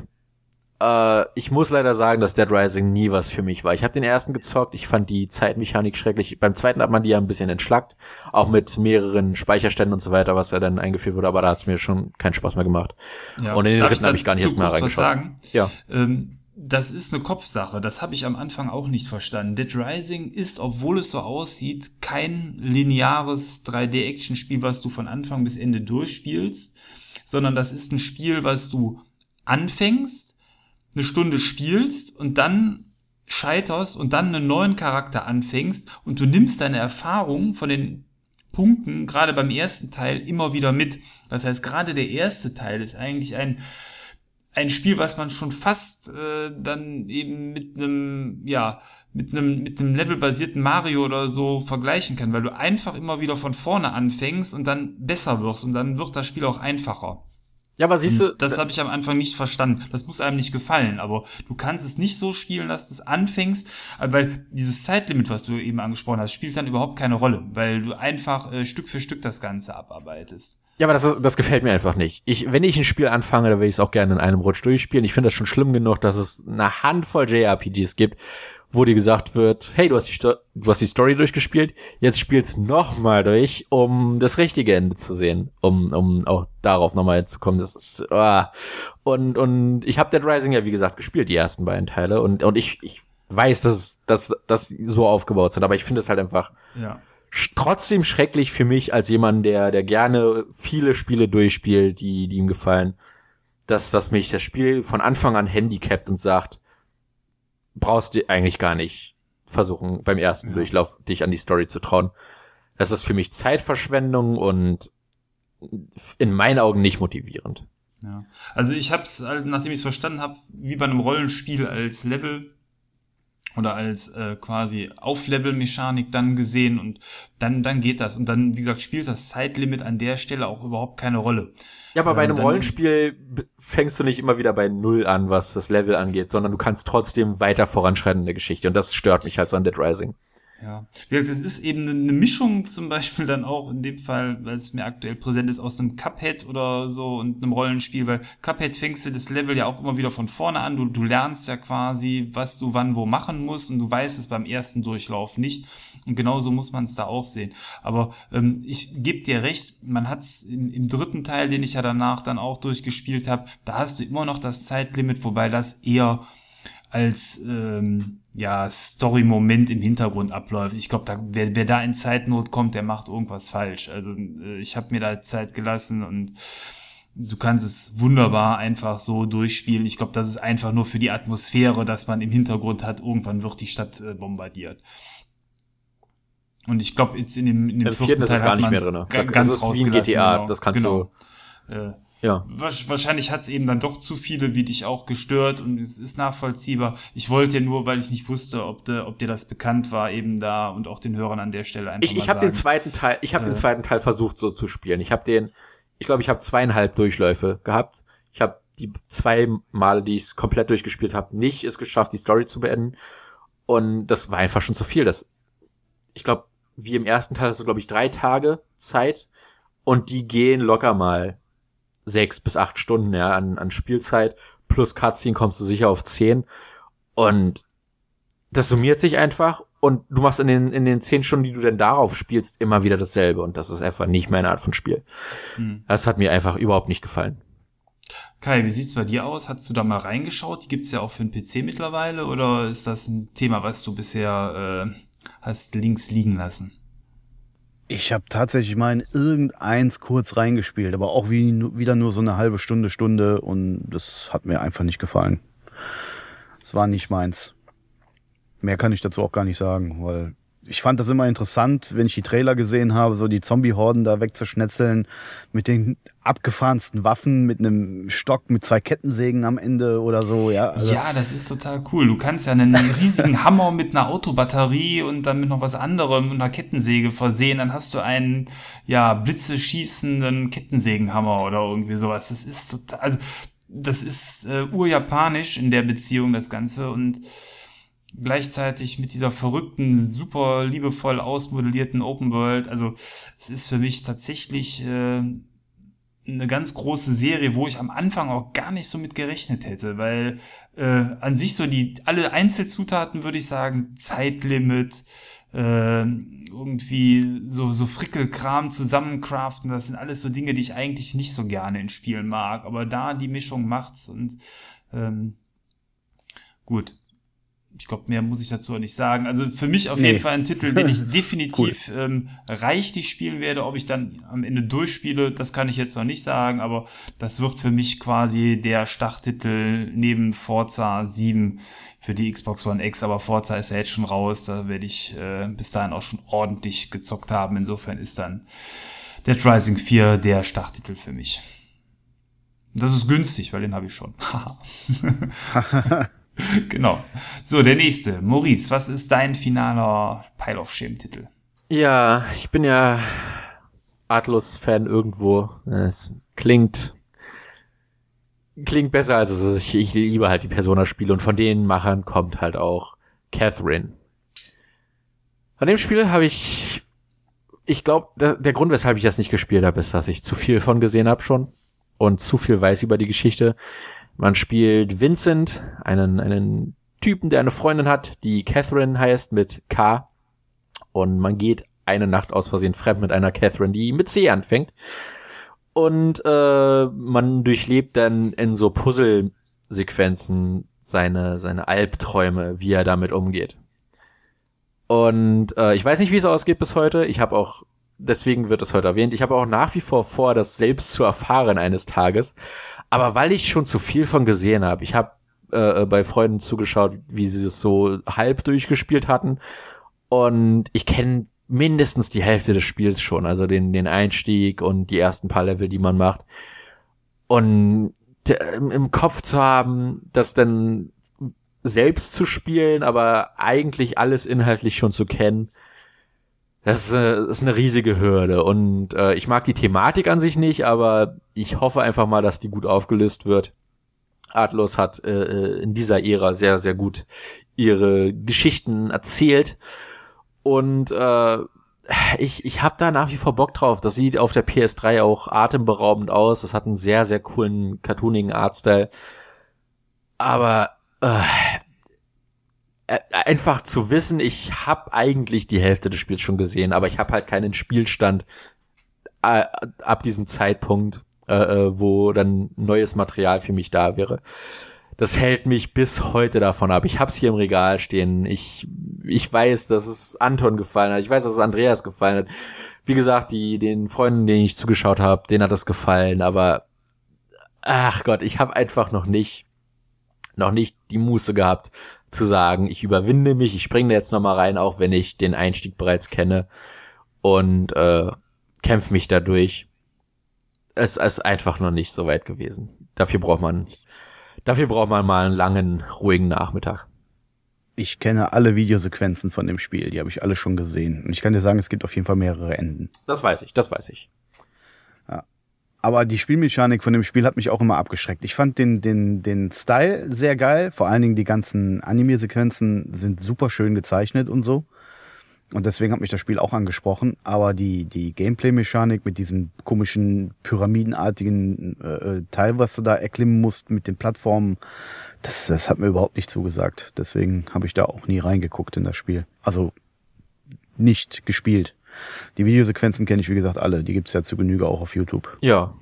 Äh, ich muss leider sagen, dass Dead Rising nie was für mich war. Ich habe den ersten gezockt, ich fand die Zeitmechanik schrecklich. Beim zweiten hat man die ja ein bisschen entschlackt, auch mit mehreren Speicherständen und so weiter, was ja dann eingeführt wurde, aber da hat es mir schon keinen Spaß mehr gemacht. Ja. Und in den Darf dritten habe ich gar nicht erst dazu mal kurz was reingeschaut. sagen? Ja. Ähm, das ist eine Kopfsache. Das habe ich am Anfang auch nicht verstanden. Dead Rising ist, obwohl es so aussieht, kein lineares drei D-Action-Spiel, was du von Anfang bis Ende durchspielst, sondern das ist ein Spiel, was du anfängst, eine Stunde spielst und dann scheiterst und dann einen neuen Charakter anfängst und du nimmst deine Erfahrung von den Punkten, gerade beim ersten Teil, immer wieder mit. Das heißt, gerade der erste Teil ist eigentlich ein ein Spiel, was man schon fast äh, dann eben mit einem, ja, mit einem mit einem levelbasierten Mario oder so vergleichen kann, weil du einfach immer wieder von vorne anfängst und dann besser wirst und dann wird das Spiel auch einfacher. Ja, aber siehst du, das habe ich am Anfang nicht verstanden. Das muss einem nicht gefallen, aber du kannst es nicht so spielen, dass du es anfängst, weil dieses Zeitlimit, was du eben angesprochen hast, spielt dann überhaupt keine Rolle, weil du einfach äh, Stück für Stück das Ganze abarbeitest. Ja, aber das, ist, das gefällt mir einfach nicht. Ich, wenn ich ein Spiel anfange, dann will ich es auch gerne in einem Rutsch durchspielen. Ich finde das schon schlimm genug, dass es eine Handvoll J R P Gs gibt, wo dir gesagt wird, hey, du hast die, Sto- du hast die Story durchgespielt, jetzt spielst nochmal durch, um das richtige Ende zu sehen, um um auch darauf nochmal zu kommen. Das ist, ah. und und ich habe Dead Rising ja, wie gesagt, gespielt, die ersten beiden Teile, und und ich ich weiß, dass dass dass sie so aufgebaut sind, aber ich finde es halt einfach ja. trotzdem schrecklich für mich als jemand, der der gerne viele Spiele durchspielt, die die ihm gefallen, dass dass mich das Spiel von Anfang an handicapt und sagt, brauchst du eigentlich gar nicht versuchen, beim ersten ja. Durchlauf dich an die Story zu trauen. Das ist für mich Zeitverschwendung und in meinen Augen nicht motivierend. Ja. Also ich hab's, nachdem ich es verstanden habe, wie bei einem Rollenspiel als Level oder als äh, quasi Auflevel-Mechanik dann gesehen, und dann dann geht das. Und dann, wie gesagt, spielt das Zeitlimit an der Stelle auch überhaupt keine Rolle. Ja, aber bei einem dann, Rollenspiel fängst du nicht immer wieder bei Null an, was das Level angeht, sondern du kannst trotzdem weiter voranschreiten in der Geschichte. Und das stört mich halt so an Dead Rising. Ja, wie gesagt, es ist eben eine Mischung zum Beispiel dann auch in dem Fall, weil es mir aktuell präsent ist, aus einem Cuphead oder so und einem Rollenspiel, weil Cuphead fängst du das Level ja auch immer wieder von vorne an, du, du lernst ja quasi, was du wann wo machen musst, und du weißt es beim ersten Durchlauf nicht, und genauso muss man es da auch sehen. Aber ähm, ich gebe dir recht, man hat es im dritten Teil, den ich ja danach dann auch durchgespielt habe, da hast du immer noch das Zeitlimit, wobei das eher als ähm, ja Story-Moment im Hintergrund abläuft. Ich glaube, da, wer, wer da in Zeitnot kommt, der macht irgendwas falsch. Also äh, ich habe mir da Zeit gelassen, und du kannst es wunderbar einfach so durchspielen. Ich glaube, das ist einfach nur für die Atmosphäre, dass man im Hintergrund hat, irgendwann wird die Stadt äh, bombardiert. Und ich glaube, jetzt in dem, in dem Im vierten ist es gar nicht mehr drin. G- ganz das ist wie ein G T A, genau. Das kannst genau. du... Äh, Ja. Wahrscheinlich hat es eben dann doch zu viele wie dich auch gestört, und es ist nachvollziehbar. Ich wollte ja nur, weil ich nicht wusste, ob, de, ob dir das bekannt war, eben da, und auch den Hörern an der Stelle einfach Ich, ich habe den zweiten Teil, ich habe äh, den zweiten Teil versucht so zu spielen. Ich habe den, ich glaube, ich habe zweieinhalb Durchläufe gehabt. Ich habe die zwei Male, die ich es komplett durchgespielt habe, nicht es geschafft, die Story zu beenden. Und das war einfach schon zu viel. Das, ich glaube, wie im ersten Teil hast du, glaube ich, drei Tage Zeit, und die gehen locker mal sechs bis acht Stunden, ja, an, an Spielzeit, plus Cutscene kommst du sicher auf zehn, und das summiert sich einfach, und du machst in den, in den zehn Stunden, die du denn darauf spielst, immer wieder dasselbe, und das ist einfach nicht meine Art von Spiel. Hm. Das hat mir einfach überhaupt nicht gefallen. Kai, wie sieht's bei dir aus? Hast du da mal reingeschaut? Die gibt's ja auch für den P C mittlerweile, oder ist das ein Thema, was du bisher äh, hast links liegen lassen? Ich habe tatsächlich mal in irgendeins kurz reingespielt, aber auch wie, wieder nur so eine halbe Stunde, Stunde, und das hat mir einfach nicht gefallen. Es war nicht meins. Mehr kann ich dazu auch gar nicht sagen, weil ich fand das immer interessant, wenn ich die Trailer gesehen habe, so die Zombie-Horden da wegzuschnetzeln mit den abgefahrensten Waffen, mit einem Stock mit zwei Kettensägen am Ende oder so. Ja, also ja, das ist total cool. Du kannst ja einen riesigen Hammer mit einer Autobatterie und dann mit noch was anderem, mit einer Kettensäge versehen. Dann hast du einen, ja, blitzeschießenden Kettensägenhammer oder irgendwie sowas. Das ist total, also das ist äh, urjapanisch in der Beziehung, das Ganze, und gleichzeitig mit dieser verrückten, super liebevoll ausmodellierten Open World. Also es ist für mich tatsächlich äh, eine ganz große Serie, wo ich am Anfang auch gar nicht so mit gerechnet hätte, weil äh, an sich so die alle Einzelzutaten, würde ich sagen, Zeitlimit, äh, irgendwie so so Frickelkram zusammencraften, das sind alles so Dinge, die ich eigentlich nicht so gerne in Spielen mag, aber da die Mischung macht's, und ähm, gut. ich glaube, mehr muss ich dazu auch nicht sagen. Also für mich auf Nee. jeden Fall ein Titel, den ich definitiv cool. ähm, reichlich spielen werde. Ob ich dann am Ende durchspiele, das kann ich jetzt noch nicht sagen, aber das wird für mich quasi der Starttitel neben Forza sieben für die Xbox One X. Aber Forza ist ja jetzt schon raus, da werde ich äh, bis dahin auch schon ordentlich gezockt haben. Insofern ist dann Dead Rising vier der Starttitel für mich. Und das ist günstig, weil den habe ich schon. Genau. So, der nächste. Maurice, was ist dein finaler Pile of Shame-Titel? Ja, ich bin ja Atlus-Fan irgendwo. Es klingt klingt besser, als es ist. Ich, ich liebe halt die Persona-Spiele und von den Machern kommt halt auch Catherine. Von dem Spiel habe ich, ich glaube, der, der Grund, weshalb ich das nicht gespielt habe, ist, dass ich zu viel von gesehen habe schon und zu viel weiß über die Geschichte. Man spielt Vincent, einen einen Typen, der eine Freundin hat, die Catherine heißt, mit K. Und man geht eine Nacht aus Versehen fremd mit einer Catherine, die mit C anfängt. Und äh, man durchlebt dann in so Puzzle-Sequenzen seine seine Albträume, wie er damit umgeht. Und äh, ich weiß nicht, wie es ausgeht bis heute. Ich habe auch, deswegen wird es heute erwähnt, ich habe auch nach wie vor vor, das selbst zu erfahren eines Tages. Aber weil ich schon zu viel von gesehen habe, ich habe äh, bei Freunden zugeschaut, wie sie es so halb durchgespielt hatten. Und ich kenne mindestens die Hälfte des Spiels schon, also den den Einstieg und die ersten paar Level, die man macht. Und der, im, im Kopf zu haben, das dann selbst zu spielen, aber eigentlich alles inhaltlich schon zu kennen, das ist eine, das ist eine riesige Hürde. Und äh, ich mag die Thematik an sich nicht, aber ich hoffe einfach mal, dass die gut aufgelöst wird. Atlus hat äh, in dieser Ära sehr, sehr gut ihre Geschichten erzählt. Und äh, ich ich habe da nach wie vor Bock drauf. Das sieht auf der P S drei auch atemberaubend aus. Das hat einen sehr, sehr coolen, cartoonigen Artstyle. Aber äh, einfach zu wissen, ich habe eigentlich die Hälfte des Spiels schon gesehen, aber ich habe halt keinen Spielstand äh, ab diesem Zeitpunkt, äh, wo dann neues Material für mich da wäre. Das hält mich bis heute davon ab. Ich hab's hier im Regal stehen. Ich ich weiß, dass es Anton gefallen hat. Ich weiß, dass es Andreas gefallen hat. Wie gesagt, die den Freunden, denen ich zugeschaut habe, denen hat das gefallen. Aber ach Gott, ich habe einfach noch nicht noch nicht die Muße gehabt zu sagen, ich überwinde mich, ich springe jetzt noch mal rein, auch wenn ich den Einstieg bereits kenne und äh, kämpfe mich dadurch. Es ist einfach noch nicht so weit gewesen. Dafür braucht man Dafür braucht man mal einen langen, ruhigen Nachmittag. Ich kenne alle Videosequenzen von dem Spiel, die habe ich alle schon gesehen. Und ich kann dir sagen, es gibt auf jeden Fall mehrere Enden. Das weiß ich, das weiß ich. Ja. Aber die Spielmechanik von dem Spiel hat mich auch immer abgeschreckt. Ich fand den, den, den Style sehr geil. Vor allen Dingen die ganzen Anime-Sequenzen sind super schön gezeichnet und so. Und deswegen hat mich das Spiel auch angesprochen. Aber die, die Gameplay-Mechanik mit diesem komischen pyramidenartigen äh, Teil, was du da erklimmen musst mit den Plattformen, das, das hat mir überhaupt nicht zugesagt. Deswegen habe ich da auch nie reingeguckt in das Spiel. Also nicht gespielt. Die Videosequenzen kenne ich, wie gesagt, alle. Die gibt's ja zu Genüge auch auf YouTube. Ja.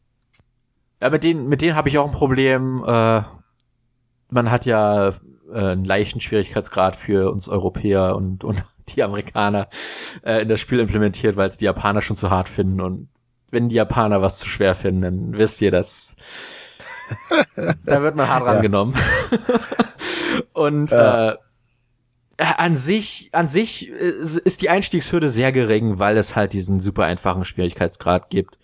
Ja, mit denen, mit denen habe ich auch ein Problem. Äh, man hat ja äh, einen leichten Schwierigkeitsgrad für uns Europäer und, und die Amerikaner äh, in das Spiel implementiert, weil es die Japaner schon zu hart finden. Und wenn die Japaner was zu schwer finden, dann wisst ihr, dass da wird man hart Ja. rangenommen. Und Ja. äh, an sich, an sich ist die Einstiegshürde sehr gering, weil es halt diesen super einfachen Schwierigkeitsgrad gibt.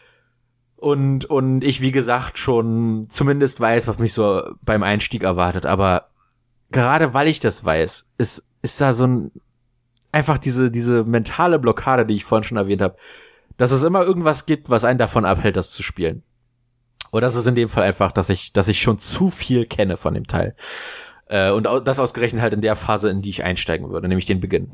Und, und ich, wie gesagt, schon zumindest weiß, was mich so beim Einstieg erwartet. Aber gerade weil ich das weiß, ist, ist da so ein, einfach diese, diese mentale Blockade, die ich vorhin schon erwähnt habe, dass es immer irgendwas gibt, was einen davon abhält, das zu spielen. Und das ist in dem Fall einfach, dass ich, dass ich schon zu viel kenne von dem Teil. Äh, und das ausgerechnet halt in der Phase, in die ich einsteigen würde, nämlich den Beginn.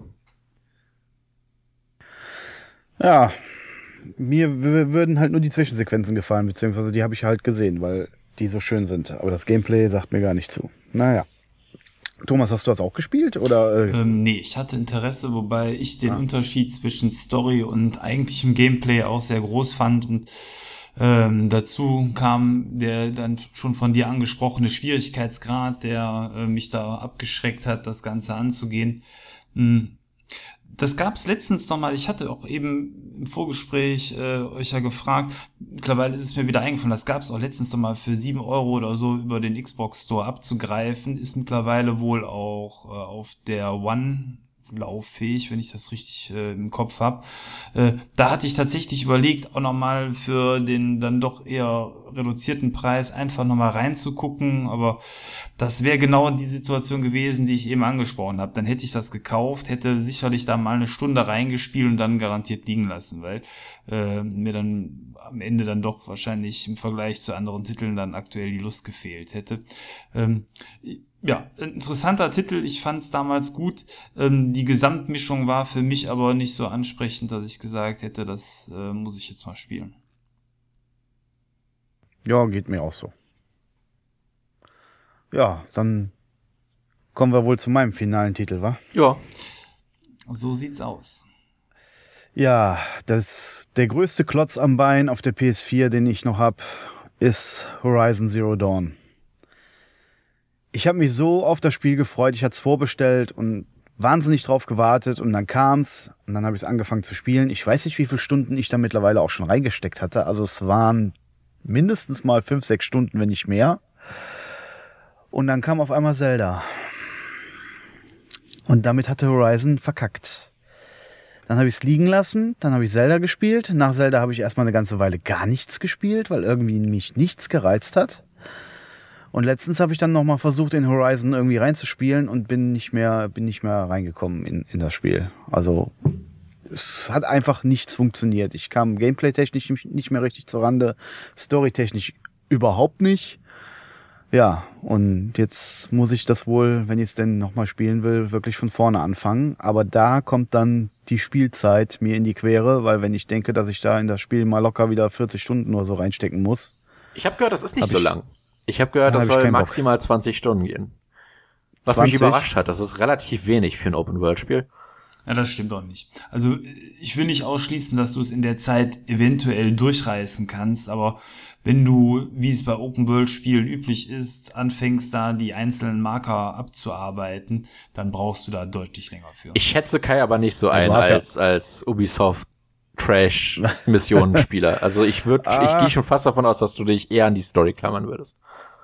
Ja, mir w- würden halt nur die Zwischensequenzen gefallen, beziehungsweise die habe ich halt gesehen, weil die so schön sind. Aber das Gameplay sagt mir gar nicht zu. Naja. Thomas, hast du das auch gespielt? Oder? Äh? Ähm, nee, ich hatte Interesse, wobei ich den Ah. Unterschied zwischen Story und eigentlichem Gameplay auch sehr groß fand und Ähm, dazu kam der dann schon von dir angesprochene Schwierigkeitsgrad, der äh, mich da abgeschreckt hat, das Ganze anzugehen. Hm. Das gab's letztens noch mal. Ich hatte auch eben im Vorgespräch äh, euch ja gefragt. Mittlerweile ist es mir wieder eingefallen. Das gab's auch letztens noch mal für sieben Euro oder so über den Xbox Store abzugreifen. Ist mittlerweile wohl auch äh, auf der One lauffähig, wenn ich das richtig äh, im Kopf habe. Äh, da hatte ich tatsächlich überlegt, auch nochmal für den dann doch eher reduzierten Preis einfach nochmal reinzugucken, aber das wäre genau die Situation gewesen, die ich eben angesprochen habe. Dann hätte ich das gekauft, hätte sicherlich da mal eine Stunde reingespielt und dann garantiert liegen lassen, weil äh, mir dann am Ende dann doch wahrscheinlich im Vergleich zu anderen Titeln dann aktuell die Lust gefehlt hätte. Ähm, Ja, interessanter Titel. Ich fand es damals gut. Ähm, die Gesamtmischung war für mich aber nicht so ansprechend, dass ich gesagt hätte, das äh, muss ich jetzt mal spielen. Ja, geht mir auch so. Ja, dann kommen wir wohl zu meinem finalen Titel, wa? Ja. So sieht's aus. Ja, das, der größte Klotz am Bein auf der P S vier, den ich noch hab, ist Horizon Zero Dawn. Ich habe mich so auf das Spiel gefreut, ich hatte es vorbestellt und wahnsinnig drauf gewartet und dann kam's und dann habe ich es angefangen zu spielen. Ich weiß nicht, wie viele Stunden ich da mittlerweile auch schon reingesteckt hatte. Also es waren mindestens mal fünf, sechs Stunden, wenn nicht mehr. Und dann kam auf einmal Zelda. Und damit hatte Horizon verkackt. Dann habe ich es liegen lassen, dann habe ich Zelda gespielt. Nach Zelda habe ich erstmal eine ganze Weile gar nichts gespielt, weil irgendwie mich nichts gereizt hat. Und letztens habe ich dann nochmal versucht, in Horizon irgendwie reinzuspielen und bin nicht mehr, bin nicht mehr reingekommen in, in das Spiel. Also es hat einfach nichts funktioniert. Ich kam gameplay-technisch nicht mehr richtig zur Rande, story-technisch überhaupt nicht. Ja, und jetzt muss ich das wohl, wenn ich es denn nochmal spielen will, wirklich von vorne anfangen. Aber da kommt dann die Spielzeit mir in die Quere, weil wenn ich denke, dass ich da in das Spiel mal locker wieder vierzig Stunden oder so reinstecken muss. Ich habe gehört, das ist nicht Hab so ich- lang. Ich habe gehört, Da das hab ich soll keinen Bock. maximal zwanzig Stunden gehen. Was zwanzig? mich überrascht hat, das ist relativ wenig für ein Open-World-Spiel. Ja, das stimmt auch nicht. Also ich will nicht ausschließen, dass du es in der Zeit eventuell durchreißen kannst, aber wenn du, wie es bei Open-World-Spielen üblich ist, anfängst da die einzelnen Marker abzuarbeiten, dann brauchst du da deutlich länger für. Ich schätze Kai aber nicht so Ja, ein du hast ja- als, als Ubisoft Trash-Missionen-Spieler. Also ich würde, ich Ah. gehe schon fast davon aus, dass du dich eher an die Story klammern würdest.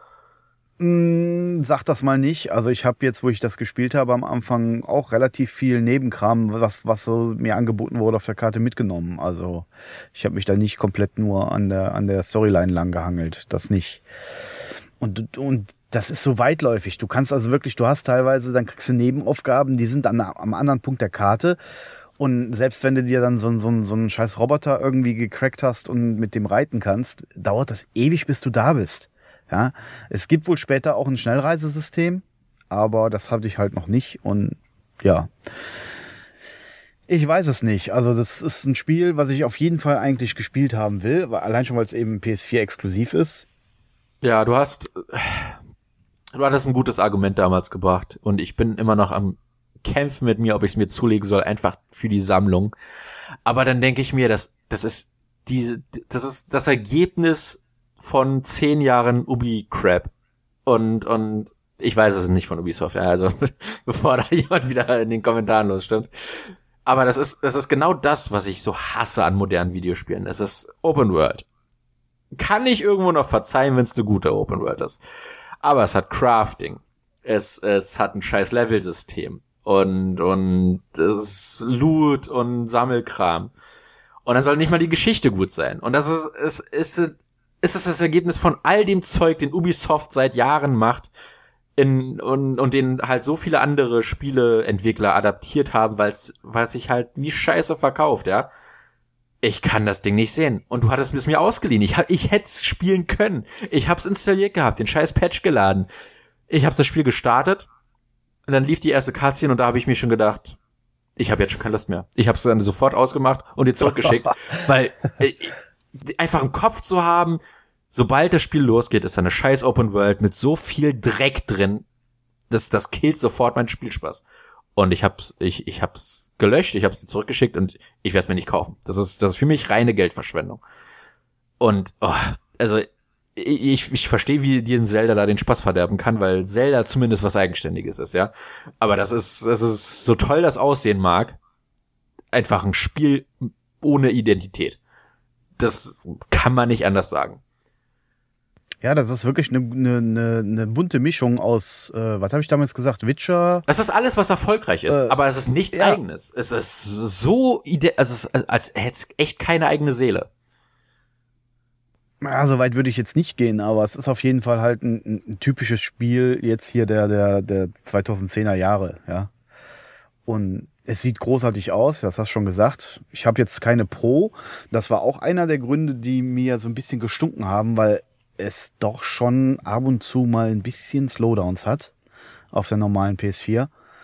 Mm, Sag das mal nicht. Also ich habe jetzt, wo ich das gespielt habe, am Anfang auch relativ viel Nebenkram, was, was so mir angeboten wurde, auf der Karte mitgenommen. Also ich habe mich da nicht komplett nur an der, an der Storyline lang gehangelt. Das nicht. Und, und das ist so weitläufig. Du kannst also wirklich, du hast teilweise, dann kriegst du Nebenaufgaben, die sind an, am anderen Punkt der Karte. Und selbst wenn du dir dann so, einen- so, einen- so einen scheiß Roboter irgendwie gecrackt hast und mit dem reiten kannst, dauert das ewig, bis du da bist. Ja, es gibt wohl später auch ein Schnellreisesystem, aber das hatte ich halt noch nicht und ja. Ich weiß es nicht. Also das ist ein Spiel, was ich auf jeden Fall eigentlich gespielt haben will, weil- allein schon, weil es eben P S vier exklusiv ist. Ja, du hast, du hattest ein gutes Argument damals gebracht und ich bin immer noch am Kämpfen mit mir, ob ich es mir zulegen soll, einfach für die Sammlung. Aber dann denke ich mir, das, das ist diese, das ist das Ergebnis von zehn Jahren Ubi-Crap. Und, und ich weiß es nicht von Ubisoft, ja, also bevor da jemand wieder in den Kommentaren losstimmt. Aber das ist, das ist genau das, was ich so hasse an modernen Videospielen. Es ist Open World. Kann ich irgendwo noch verzeihen, wenn es eine gute Open World ist. Aber es hat Crafting. Es, es hat ein scheiß Level-System. Und, und es ist Loot und Sammelkram. Und dann soll nicht mal die Geschichte gut sein. Und das ist, es ist, ist, ist es das Ergebnis von all dem Zeug, den Ubisoft seit Jahren macht, in, und, und den halt so viele andere Spieleentwickler adaptiert haben, weil es, weil es sich halt wie Scheiße verkauft, ja. Ich kann das Ding nicht sehen. Und du hattest es mir ausgeliehen. Ich, hab- ich hätte es spielen können. Ich hab's installiert gehabt, den scheiß Patch geladen. Ich habe das Spiel gestartet und dann lief die erste Cutscene und da habe ich mir schon gedacht, ich habe jetzt schon keine Lust mehr. Ich habe es dann sofort ausgemacht und dir zurückgeschickt, weil äh, einfach im Kopf zu haben, sobald das Spiel losgeht, ist da eine scheiß Open World mit so viel Dreck drin, das, das killt sofort meinen Spielspaß. Und ich hab's, ich, ich hab's gelöscht, ich hab's dir zurückgeschickt und ich werde es mir nicht kaufen. Das ist, das ist für mich reine Geldverschwendung. Und, oh, also, ich, ich verstehe, wie dir ein Zelda da den Spaß verderben kann, weil Zelda zumindest was Eigenständiges ist, ja. Aber das ist, das ist, so toll das aussehen mag, einfach ein Spiel ohne Identität. Das kann man nicht anders sagen. Ja, das ist wirklich eine, eine, eine bunte Mischung aus, äh, was habe ich damals gesagt, Witcher? Es ist alles, was erfolgreich ist, äh, aber es ist nichts ja. Eigenes. Es ist so, ide- also es ist, als hätte es echt keine eigene Seele. Ja, so weit würde ich jetzt nicht gehen, aber es ist auf jeden Fall halt ein, ein, ein typisches Spiel jetzt hier der, der, der zweitausendzehner Jahre, ja. Und es sieht großartig aus, das hast du schon gesagt. Ich habe jetzt keine Pro. Das war auch einer der Gründe, die mir so ein bisschen gestunken haben, weil es doch schon ab und zu mal ein bisschen Slowdowns hat auf der normalen P S vier.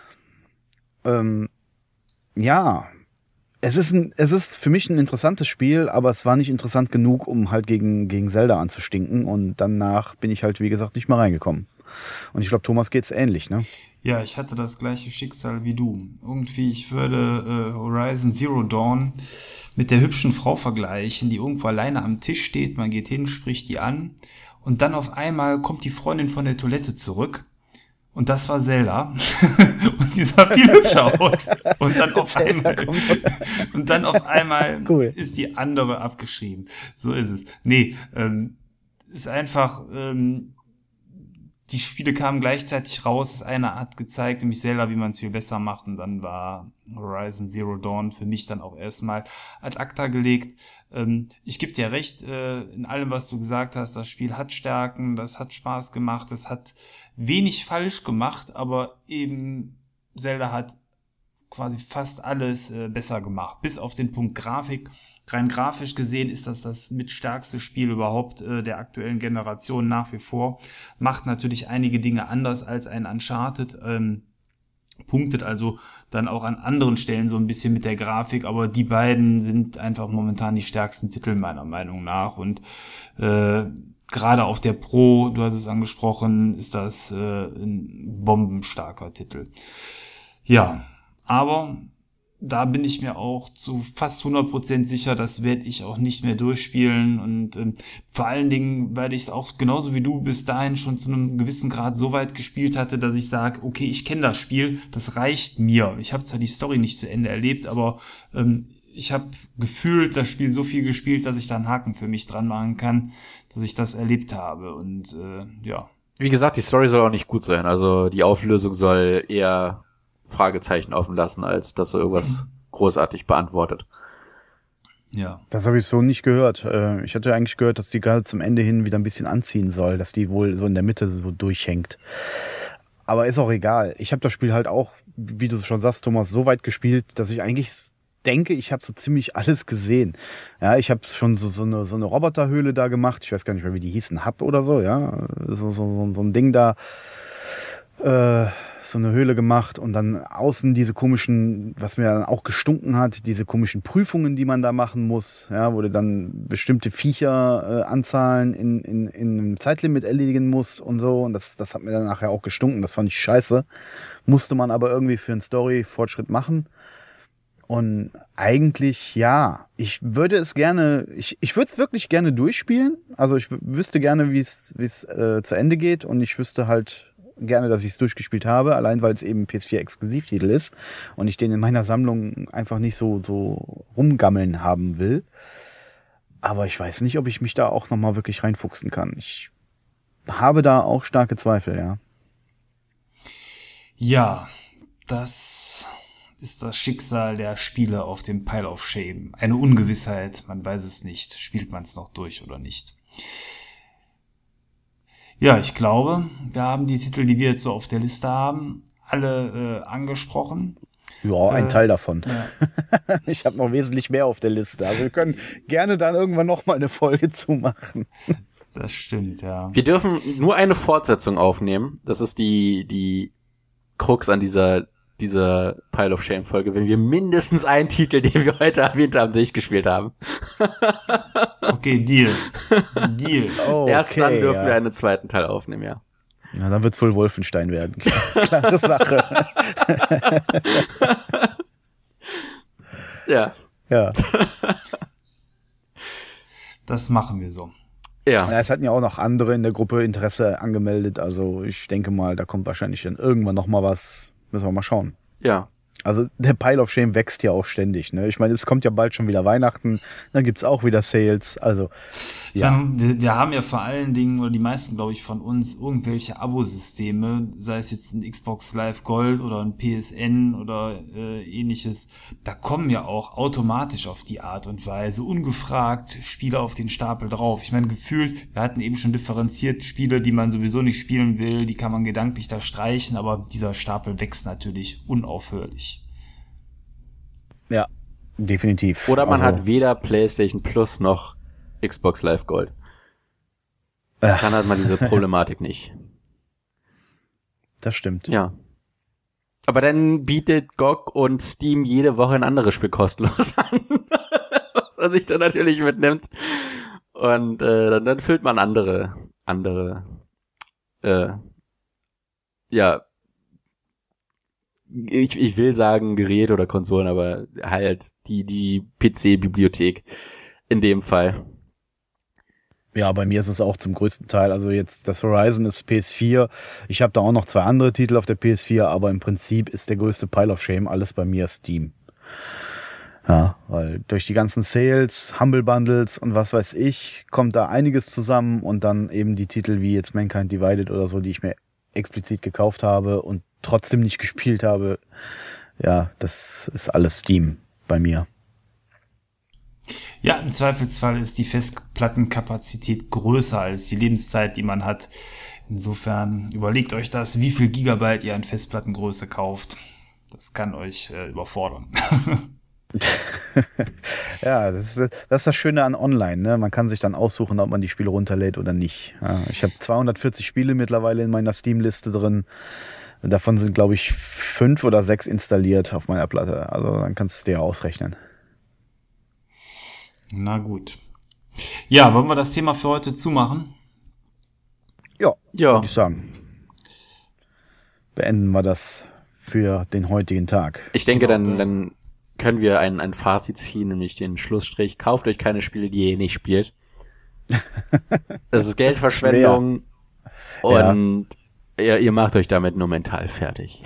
Ähm, ja, es ist, ein, es ist für mich ein interessantes Spiel, aber es war nicht interessant genug, um halt gegen, gegen Zelda anzustinken. Und danach bin ich halt, wie gesagt, nicht mehr reingekommen. Und ich glaube, Thomas geht's ähnlich, ne? Ja, ich hatte das gleiche Schicksal wie du. Irgendwie, ich würde äh, Horizon Zero Dawn mit der hübschen Frau vergleichen, die irgendwo alleine am Tisch steht. Man geht hin, spricht die an und dann auf einmal kommt die Freundin von der Toilette zurück. Und das war Zelda. Und die sah viel hübscher aus. Und dann auf einmal, und dann auf einmal cool. Ist die andere abgeschrieben. So ist es. Nee, ähm, ist einfach, ähm, die Spiele kamen gleichzeitig raus. Das eine hat gezeigt, nämlich Zelda, wie man es viel besser macht. Und dann war Horizon Zero Dawn für mich dann auch erstmal ad acta gelegt. Ähm, ich gebe dir recht, äh, in allem, was du gesagt hast. Das Spiel hat Stärken, das hat Spaß gemacht, das hat wenig falsch gemacht, aber eben Zelda hat quasi fast alles äh, besser gemacht, bis auf den Punkt Grafik. Rein grafisch gesehen ist das das mit stärkste Spiel überhaupt äh, der aktuellen Generation nach wie vor. Macht natürlich einige Dinge anders als ein Uncharted, ähm, punktet also dann auch an anderen Stellen so ein bisschen mit der Grafik, aber die beiden sind einfach momentan die stärksten Titel meiner Meinung nach und äh, gerade auf der Pro, du hast es angesprochen, ist das äh, ein bombenstarker Titel. Ja, aber da bin ich mir auch zu fast hundert Prozent sicher, das werde ich auch nicht mehr durchspielen und ähm, vor allen Dingen, weil ich es auch genauso wie du bis dahin schon zu einem gewissen Grad so weit gespielt hatte, dass ich sage, okay, ich kenne das Spiel, das reicht mir. Ich habe zwar die Story nicht zu Ende erlebt, aber ähm, ich habe gefühlt das Spiel so viel gespielt, dass ich da einen Haken für mich dran machen kann, dass ich das erlebt habe und äh, ja. Wie gesagt, die Story soll auch nicht gut sein. Also die Auflösung soll eher Fragezeichen offen lassen, als dass er irgendwas großartig beantwortet. Ja. Das habe ich so nicht gehört. Ich hatte eigentlich gehört, dass die gerade zum Ende hin wieder ein bisschen anziehen soll, dass die wohl so in der Mitte so durchhängt. Aber ist auch egal. Ich habe das Spiel halt auch, wie du schon sagst, Thomas, so weit gespielt, dass ich eigentlich denke, ich habe so ziemlich alles gesehen. Ja, ich habe schon so, so, eine, so eine Roboterhöhle da gemacht. Ich weiß gar nicht mehr, wie die hießen. Hub oder so, ja. So, so, so, so ein Ding da. Äh, so eine Höhle gemacht und dann außen diese komischen, was mir dann auch gestunken hat, diese komischen Prüfungen, die man da machen muss, ja, wo du dann bestimmte Viecher äh, Anzahlen in, in, in einem Zeitlimit erledigen musst und so. Und das, das hat mir dann nachher auch gestunken. Das fand ich scheiße. Musste man aber irgendwie für einen Story-Fortschritt machen. Und eigentlich, ja, ich würde es gerne, ich, ich würde es wirklich gerne durchspielen. Also ich w- wüsste gerne, wie es wie es äh, zu Ende geht und ich wüsste halt gerne, dass ich es durchgespielt habe, allein weil es eben P S vier Exklusivtitel ist und ich den in meiner Sammlung einfach nicht so, so rumgammeln haben will. Aber ich weiß nicht, ob ich mich da auch nochmal wirklich reinfuchsen kann. Ich habe da auch starke Zweifel, ja. Ja, das ist das Schicksal der Spiele auf dem Pile of Shame. Eine Ungewissheit, man weiß es nicht. Spielt man es noch durch oder nicht? Ja, ich glaube, wir haben die Titel, die wir jetzt so auf der Liste haben, alle äh, angesprochen. Ja, ein äh, Teil davon. Ja. Ich habe noch wesentlich mehr auf der Liste. Also wir können gerne dann irgendwann noch mal eine Folge zumachen. Das stimmt, ja. Wir dürfen nur eine Fortsetzung aufnehmen. Das ist die die Krux an dieser dieser Pile of Shame Folge, wenn wir mindestens einen Titel, den wir heute erwähnt haben, durchgespielt haben. Okay, Deal. Deal. Oh, Erst okay, dann dürfen ja. wir einen zweiten Teil aufnehmen, ja. Ja, dann wird's wohl Wolfenstein werden. Klare Sache. Ja. Ja. Das machen wir so. Ja. Ja, es hatten ja auch noch andere in der Gruppe Interesse angemeldet. Also ich denke mal, da kommt wahrscheinlich dann irgendwann noch mal was. Müssen wir mal schauen. Ja. Also der Pile of Shame wächst ja auch ständig. Ne? Ich meine, es kommt ja bald schon wieder Weihnachten. Dann gibt's auch wieder Sales. Also ja. Meine, wir, wir haben ja vor allen Dingen, oder die meisten, glaube ich, von uns irgendwelche Abosysteme, sei es jetzt ein Xbox Live Gold oder ein P S N oder äh, ähnliches. Da kommen ja auch automatisch auf die Art und Weise ungefragt Spiele auf den Stapel drauf. Ich meine, gefühlt, wir hatten eben schon differenziert Spiele, die man sowieso nicht spielen will, die kann man gedanklich da streichen, aber dieser Stapel wächst natürlich unaufhörlich. Ja, definitiv. Oder man also, hat weder PlayStation Plus noch Xbox Live Gold. Äh. Dann hat man diese Problematik nicht. Das stimmt. Ja. Aber dann bietet G O G und Steam jede Woche ein anderes Spiel kostenlos an, was man sich dann natürlich mitnimmt. Und äh, dann, dann füllt man andere, andere, äh, ja, ich, ich will sagen Geräte oder Konsolen, aber halt die, die P C-Bibliothek in dem Fall. Ja, bei mir ist es auch zum größten Teil, also jetzt das Horizon ist P S vier, ich habe da auch noch zwei andere Titel auf der P S vier, aber im Prinzip ist der größte Pile of Shame alles bei mir Steam. Ja, weil durch die ganzen Sales, Humble Bundles und was weiß ich, kommt da einiges zusammen und dann eben die Titel wie jetzt Mankind Divided oder so, die ich mir explizit gekauft habe und trotzdem nicht gespielt habe. Ja, das ist alles Steam bei mir. Ja, im Zweifelsfall ist die Festplattenkapazität größer als die Lebenszeit, die man hat. Insofern überlegt euch das, wie viel Gigabyte ihr an Festplattengröße kauft. Das kann euch äh, überfordern. Ja, das ist, das ist das Schöne an Online, ne? Man kann sich dann aussuchen, ob man die Spiele runterlädt oder nicht. Ja, ich habe zweihundertvierzig Spiele mittlerweile in meiner Steam-Liste drin. Davon sind, glaube ich, fünf oder sechs installiert auf meiner Platte. Also dann kannst du es dir ausrechnen. Na gut. Ja, wollen wir das Thema für heute zumachen? Ja, Ja. würde ich sagen. Beenden wir das für den heutigen Tag. Ich denke, Genau, dann, ja. dann können wir ein, ein Fazit ziehen, nämlich den Schlussstrich. Kauft euch keine Spiele, die ihr eh nicht spielt. Das ist Geldverschwendung Ja. und ihr, ihr macht euch damit nur mental fertig.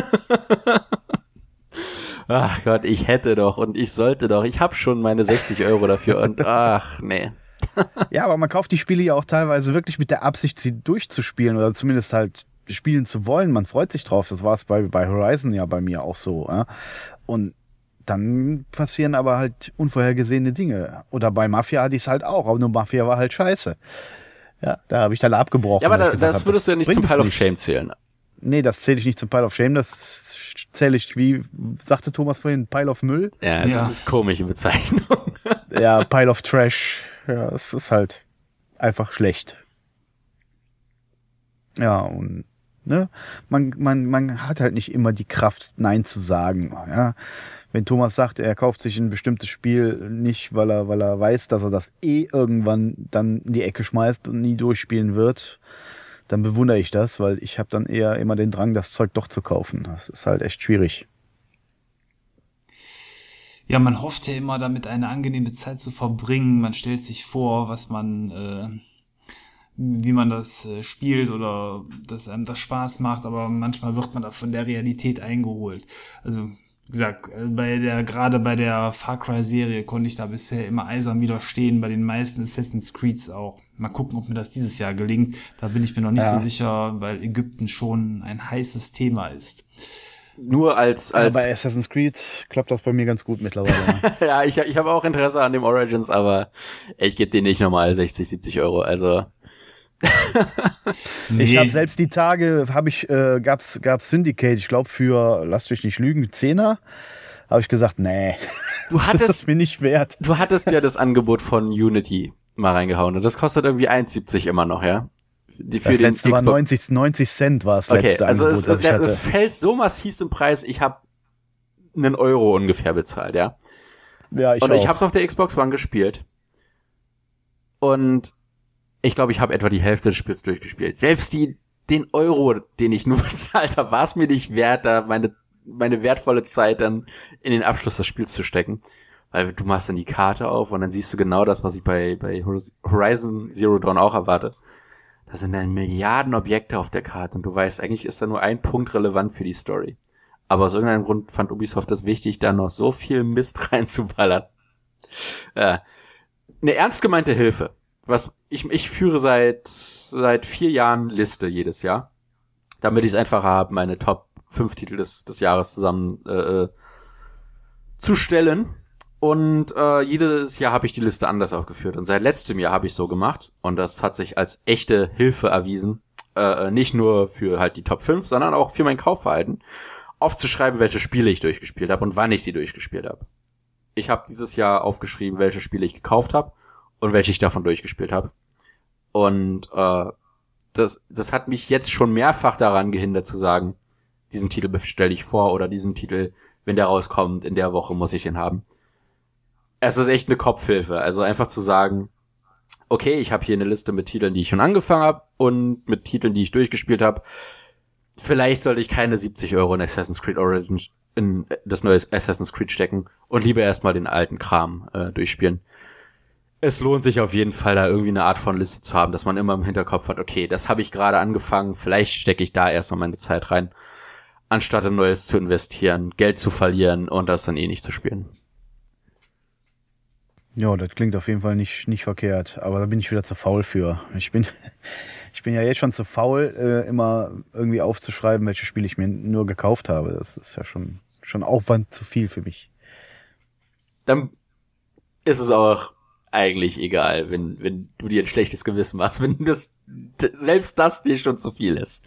Ach Gott, ich hätte doch und ich sollte doch. Ich habe schon meine sechzig Euro dafür und ach, nee. Ja, aber man kauft die Spiele ja auch teilweise wirklich mit der Absicht, sie durchzuspielen oder zumindest halt spielen zu wollen. Man freut sich drauf. Das war es bei, bei Horizon ja bei mir auch so. Ja? Und dann passieren aber halt unvorhergesehene Dinge. Oder bei Mafia hatte ich es halt auch, aber nur Mafia war halt scheiße. Ja, da habe ich dann abgebrochen. Ja, aber weil da, ich gesagt das hab, würdest du ja nicht bringt zum es Pile of nicht. Shame zählen. Nee, das zähle ich nicht zum Pile of Shame. Das zähle ich, wie sagte Thomas vorhin, Pile of Müll. Ja, also Ja. das ist komische Bezeichnung. Ja, Pile of Trash. Ja, es ist halt einfach schlecht. Ja, und ne, man, man, man hat halt nicht immer die Kraft, Nein zu sagen. Ja. Wenn Thomas sagt, er kauft sich ein bestimmtes Spiel nicht, weil er, weil er weiß, dass er das eh irgendwann dann in die Ecke schmeißt und nie durchspielen wird, dann bewundere ich das, weil ich habe dann eher immer den Drang, das Zeug doch zu kaufen. Das ist halt echt schwierig. Ja, man hofft ja immer, damit eine angenehme Zeit zu verbringen. Man stellt sich vor, was man, äh, wie man das äh, spielt oder dass einem das Spaß macht, aber manchmal wird man da von der Realität eingeholt. Also, wie gesagt, äh, bei der, gerade bei der Far Cry-Serie konnte ich da bisher immer eisern widerstehen, bei den meisten Assassin's Creeds auch. Mal gucken, ob mir das dieses Jahr gelingt. Da bin ich mir noch nicht Ja. so sicher, weil Ägypten schon ein heißes Thema ist. Nur als, Aber als bei Assassin's Creed klappt das bei mir ganz gut mittlerweile. ja, ich, ich habe auch Interesse an dem Origins, aber ich gebe dir nicht nochmal sechzig, siebzig Euro. Also Ich habe selbst die Tage, habe ich, äh, gab's, gab's Syndicate, ich glaube für, lasst mich nicht lügen, Zehner, habe ich gesagt, nee, du das hattest, ist mir nicht wert. du hattest ja das Angebot von Unity mal reingehauen und das kostet irgendwie eins siebzig immer noch, ja? Die für Das den letzte war Xbox. neunzig, neunzig Cent war das Okay, letzte also Angebot, es, was ich hatte. es fällt so massiv im Preis, ich habe einen Euro ungefähr bezahlt, ja? Ja, ich Und auch. ich habe es auf der Xbox One gespielt. Und ich glaube, ich habe etwa die Hälfte des Spiels durchgespielt. Selbst die den Euro, den ich nur bezahlt habe, war es mir nicht wert, da meine meine wertvolle Zeit dann in den Abschluss des Spiels zu stecken. Weil du machst dann die Karte auf und dann siehst du genau das, was ich bei, bei Horizon Zero Dawn auch erwarte. Da sind dann Milliarden Objekte auf der Karte und du weißt, eigentlich ist da nur ein Punkt relevant für die Story. Aber aus irgendeinem Grund fand Ubisoft das wichtig, da noch so viel Mist reinzuballern. Äh, eine ernst gemeinte Hilfe. Was ich, ich führe seit, seit vier Jahren Liste jedes Jahr. Damit ich es einfacher habe, meine Top fünf Titel des, des Jahres zusammen äh, zu stellen. Und äh, jedes Jahr habe ich die Liste anders aufgeführt. Und seit letztem Jahr habe ich so gemacht. Und das hat sich als echte Hilfe erwiesen. Äh, nicht nur für halt die Top fünf, sondern auch für mein Kaufverhalten. Aufzuschreiben, welche Spiele ich durchgespielt habe und wann ich sie durchgespielt habe. Ich habe dieses Jahr aufgeschrieben, welche Spiele ich gekauft habe und welche ich davon durchgespielt habe. Und äh, das, das hat mich jetzt schon mehrfach daran gehindert zu sagen, diesen Titel bestelle ich vor oder diesen Titel, wenn der rauskommt, in der Woche muss ich ihn haben. Es ist echt eine Kopfhilfe. Also einfach zu sagen, okay, ich habe hier eine Liste mit Titeln, die ich schon angefangen habe und mit Titeln, die ich durchgespielt habe. Vielleicht sollte ich keine siebzig Euro in Assassin's Creed Origins in das neue Assassin's Creed stecken und lieber erstmal den alten Kram äh, durchspielen. Es lohnt sich auf jeden Fall, da irgendwie eine Art von Liste zu haben, dass man immer im Hinterkopf hat, okay, das habe ich gerade angefangen, vielleicht stecke ich da erstmal meine Zeit rein, anstatt in Neues zu investieren, Geld zu verlieren und das dann eh nicht zu spielen. Ja, das klingt auf jeden Fall nicht, nicht verkehrt, aber da bin ich wieder zu faul für. Ich bin, ich bin ja jetzt schon zu faul, äh, immer irgendwie aufzuschreiben, welche Spiele ich mir nur gekauft habe. Das ist ja schon, schon Aufwand zu viel für mich. Dann ist es auch eigentlich egal, wenn, wenn du dir ein schlechtes Gewissen machst, wenn das, selbst das dir schon zu viel ist.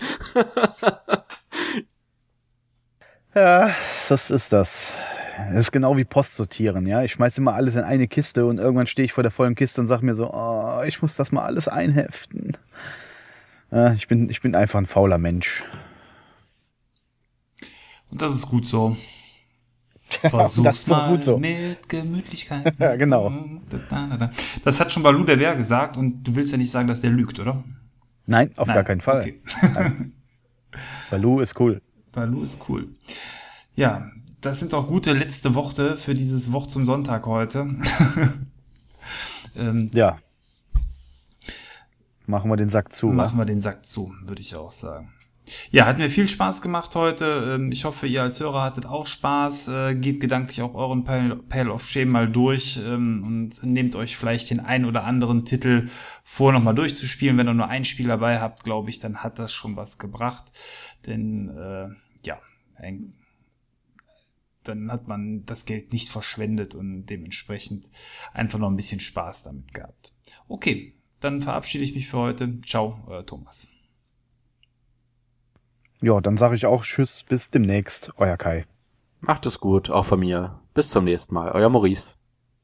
Ja, das ist das. Das ist genau wie Post sortieren, ja. Ich schmeiß immer alles in eine Kiste und irgendwann stehe ich vor der vollen Kiste und sage mir so, oh, ich muss das mal alles einheften. Ja, ich bin, ich bin einfach ein fauler Mensch. Und das ist gut so. Ja, Versuch's das ist mal gut so. mit Gemütlichkeit. Ja, genau. Das hat schon Balou der Bär gesagt und du willst ja nicht sagen, dass der lügt, oder? Nein, auf Nein. gar keinen Fall. Okay. Baloo ist cool. Baloo ist cool. Ja, das sind auch gute letzte Worte für dieses Wort zum Sonntag heute. ähm, Ja. Machen wir den Sack zu. Machen wir den Sack zu, würde ich auch sagen. Ja, hat mir viel Spaß gemacht heute. Ich hoffe, ihr als Hörer hattet auch Spaß. Geht gedanklich auch euren Pile of Shame mal durch und nehmt euch vielleicht den ein oder anderen Titel vor, nochmal durchzuspielen. Wenn ihr nur ein Spiel dabei habt, glaube ich, dann hat das schon was gebracht. Denn, äh, ja, ein, dann hat man das Geld nicht verschwendet und dementsprechend einfach noch ein bisschen Spaß damit gehabt. Okay, dann verabschiede ich mich für heute. Ciao, euer Thomas. Ja, dann sage ich auch Tschüss, bis demnächst, euer Kai. Macht es gut, auch von mir. Bis zum nächsten Mal, euer Maurice.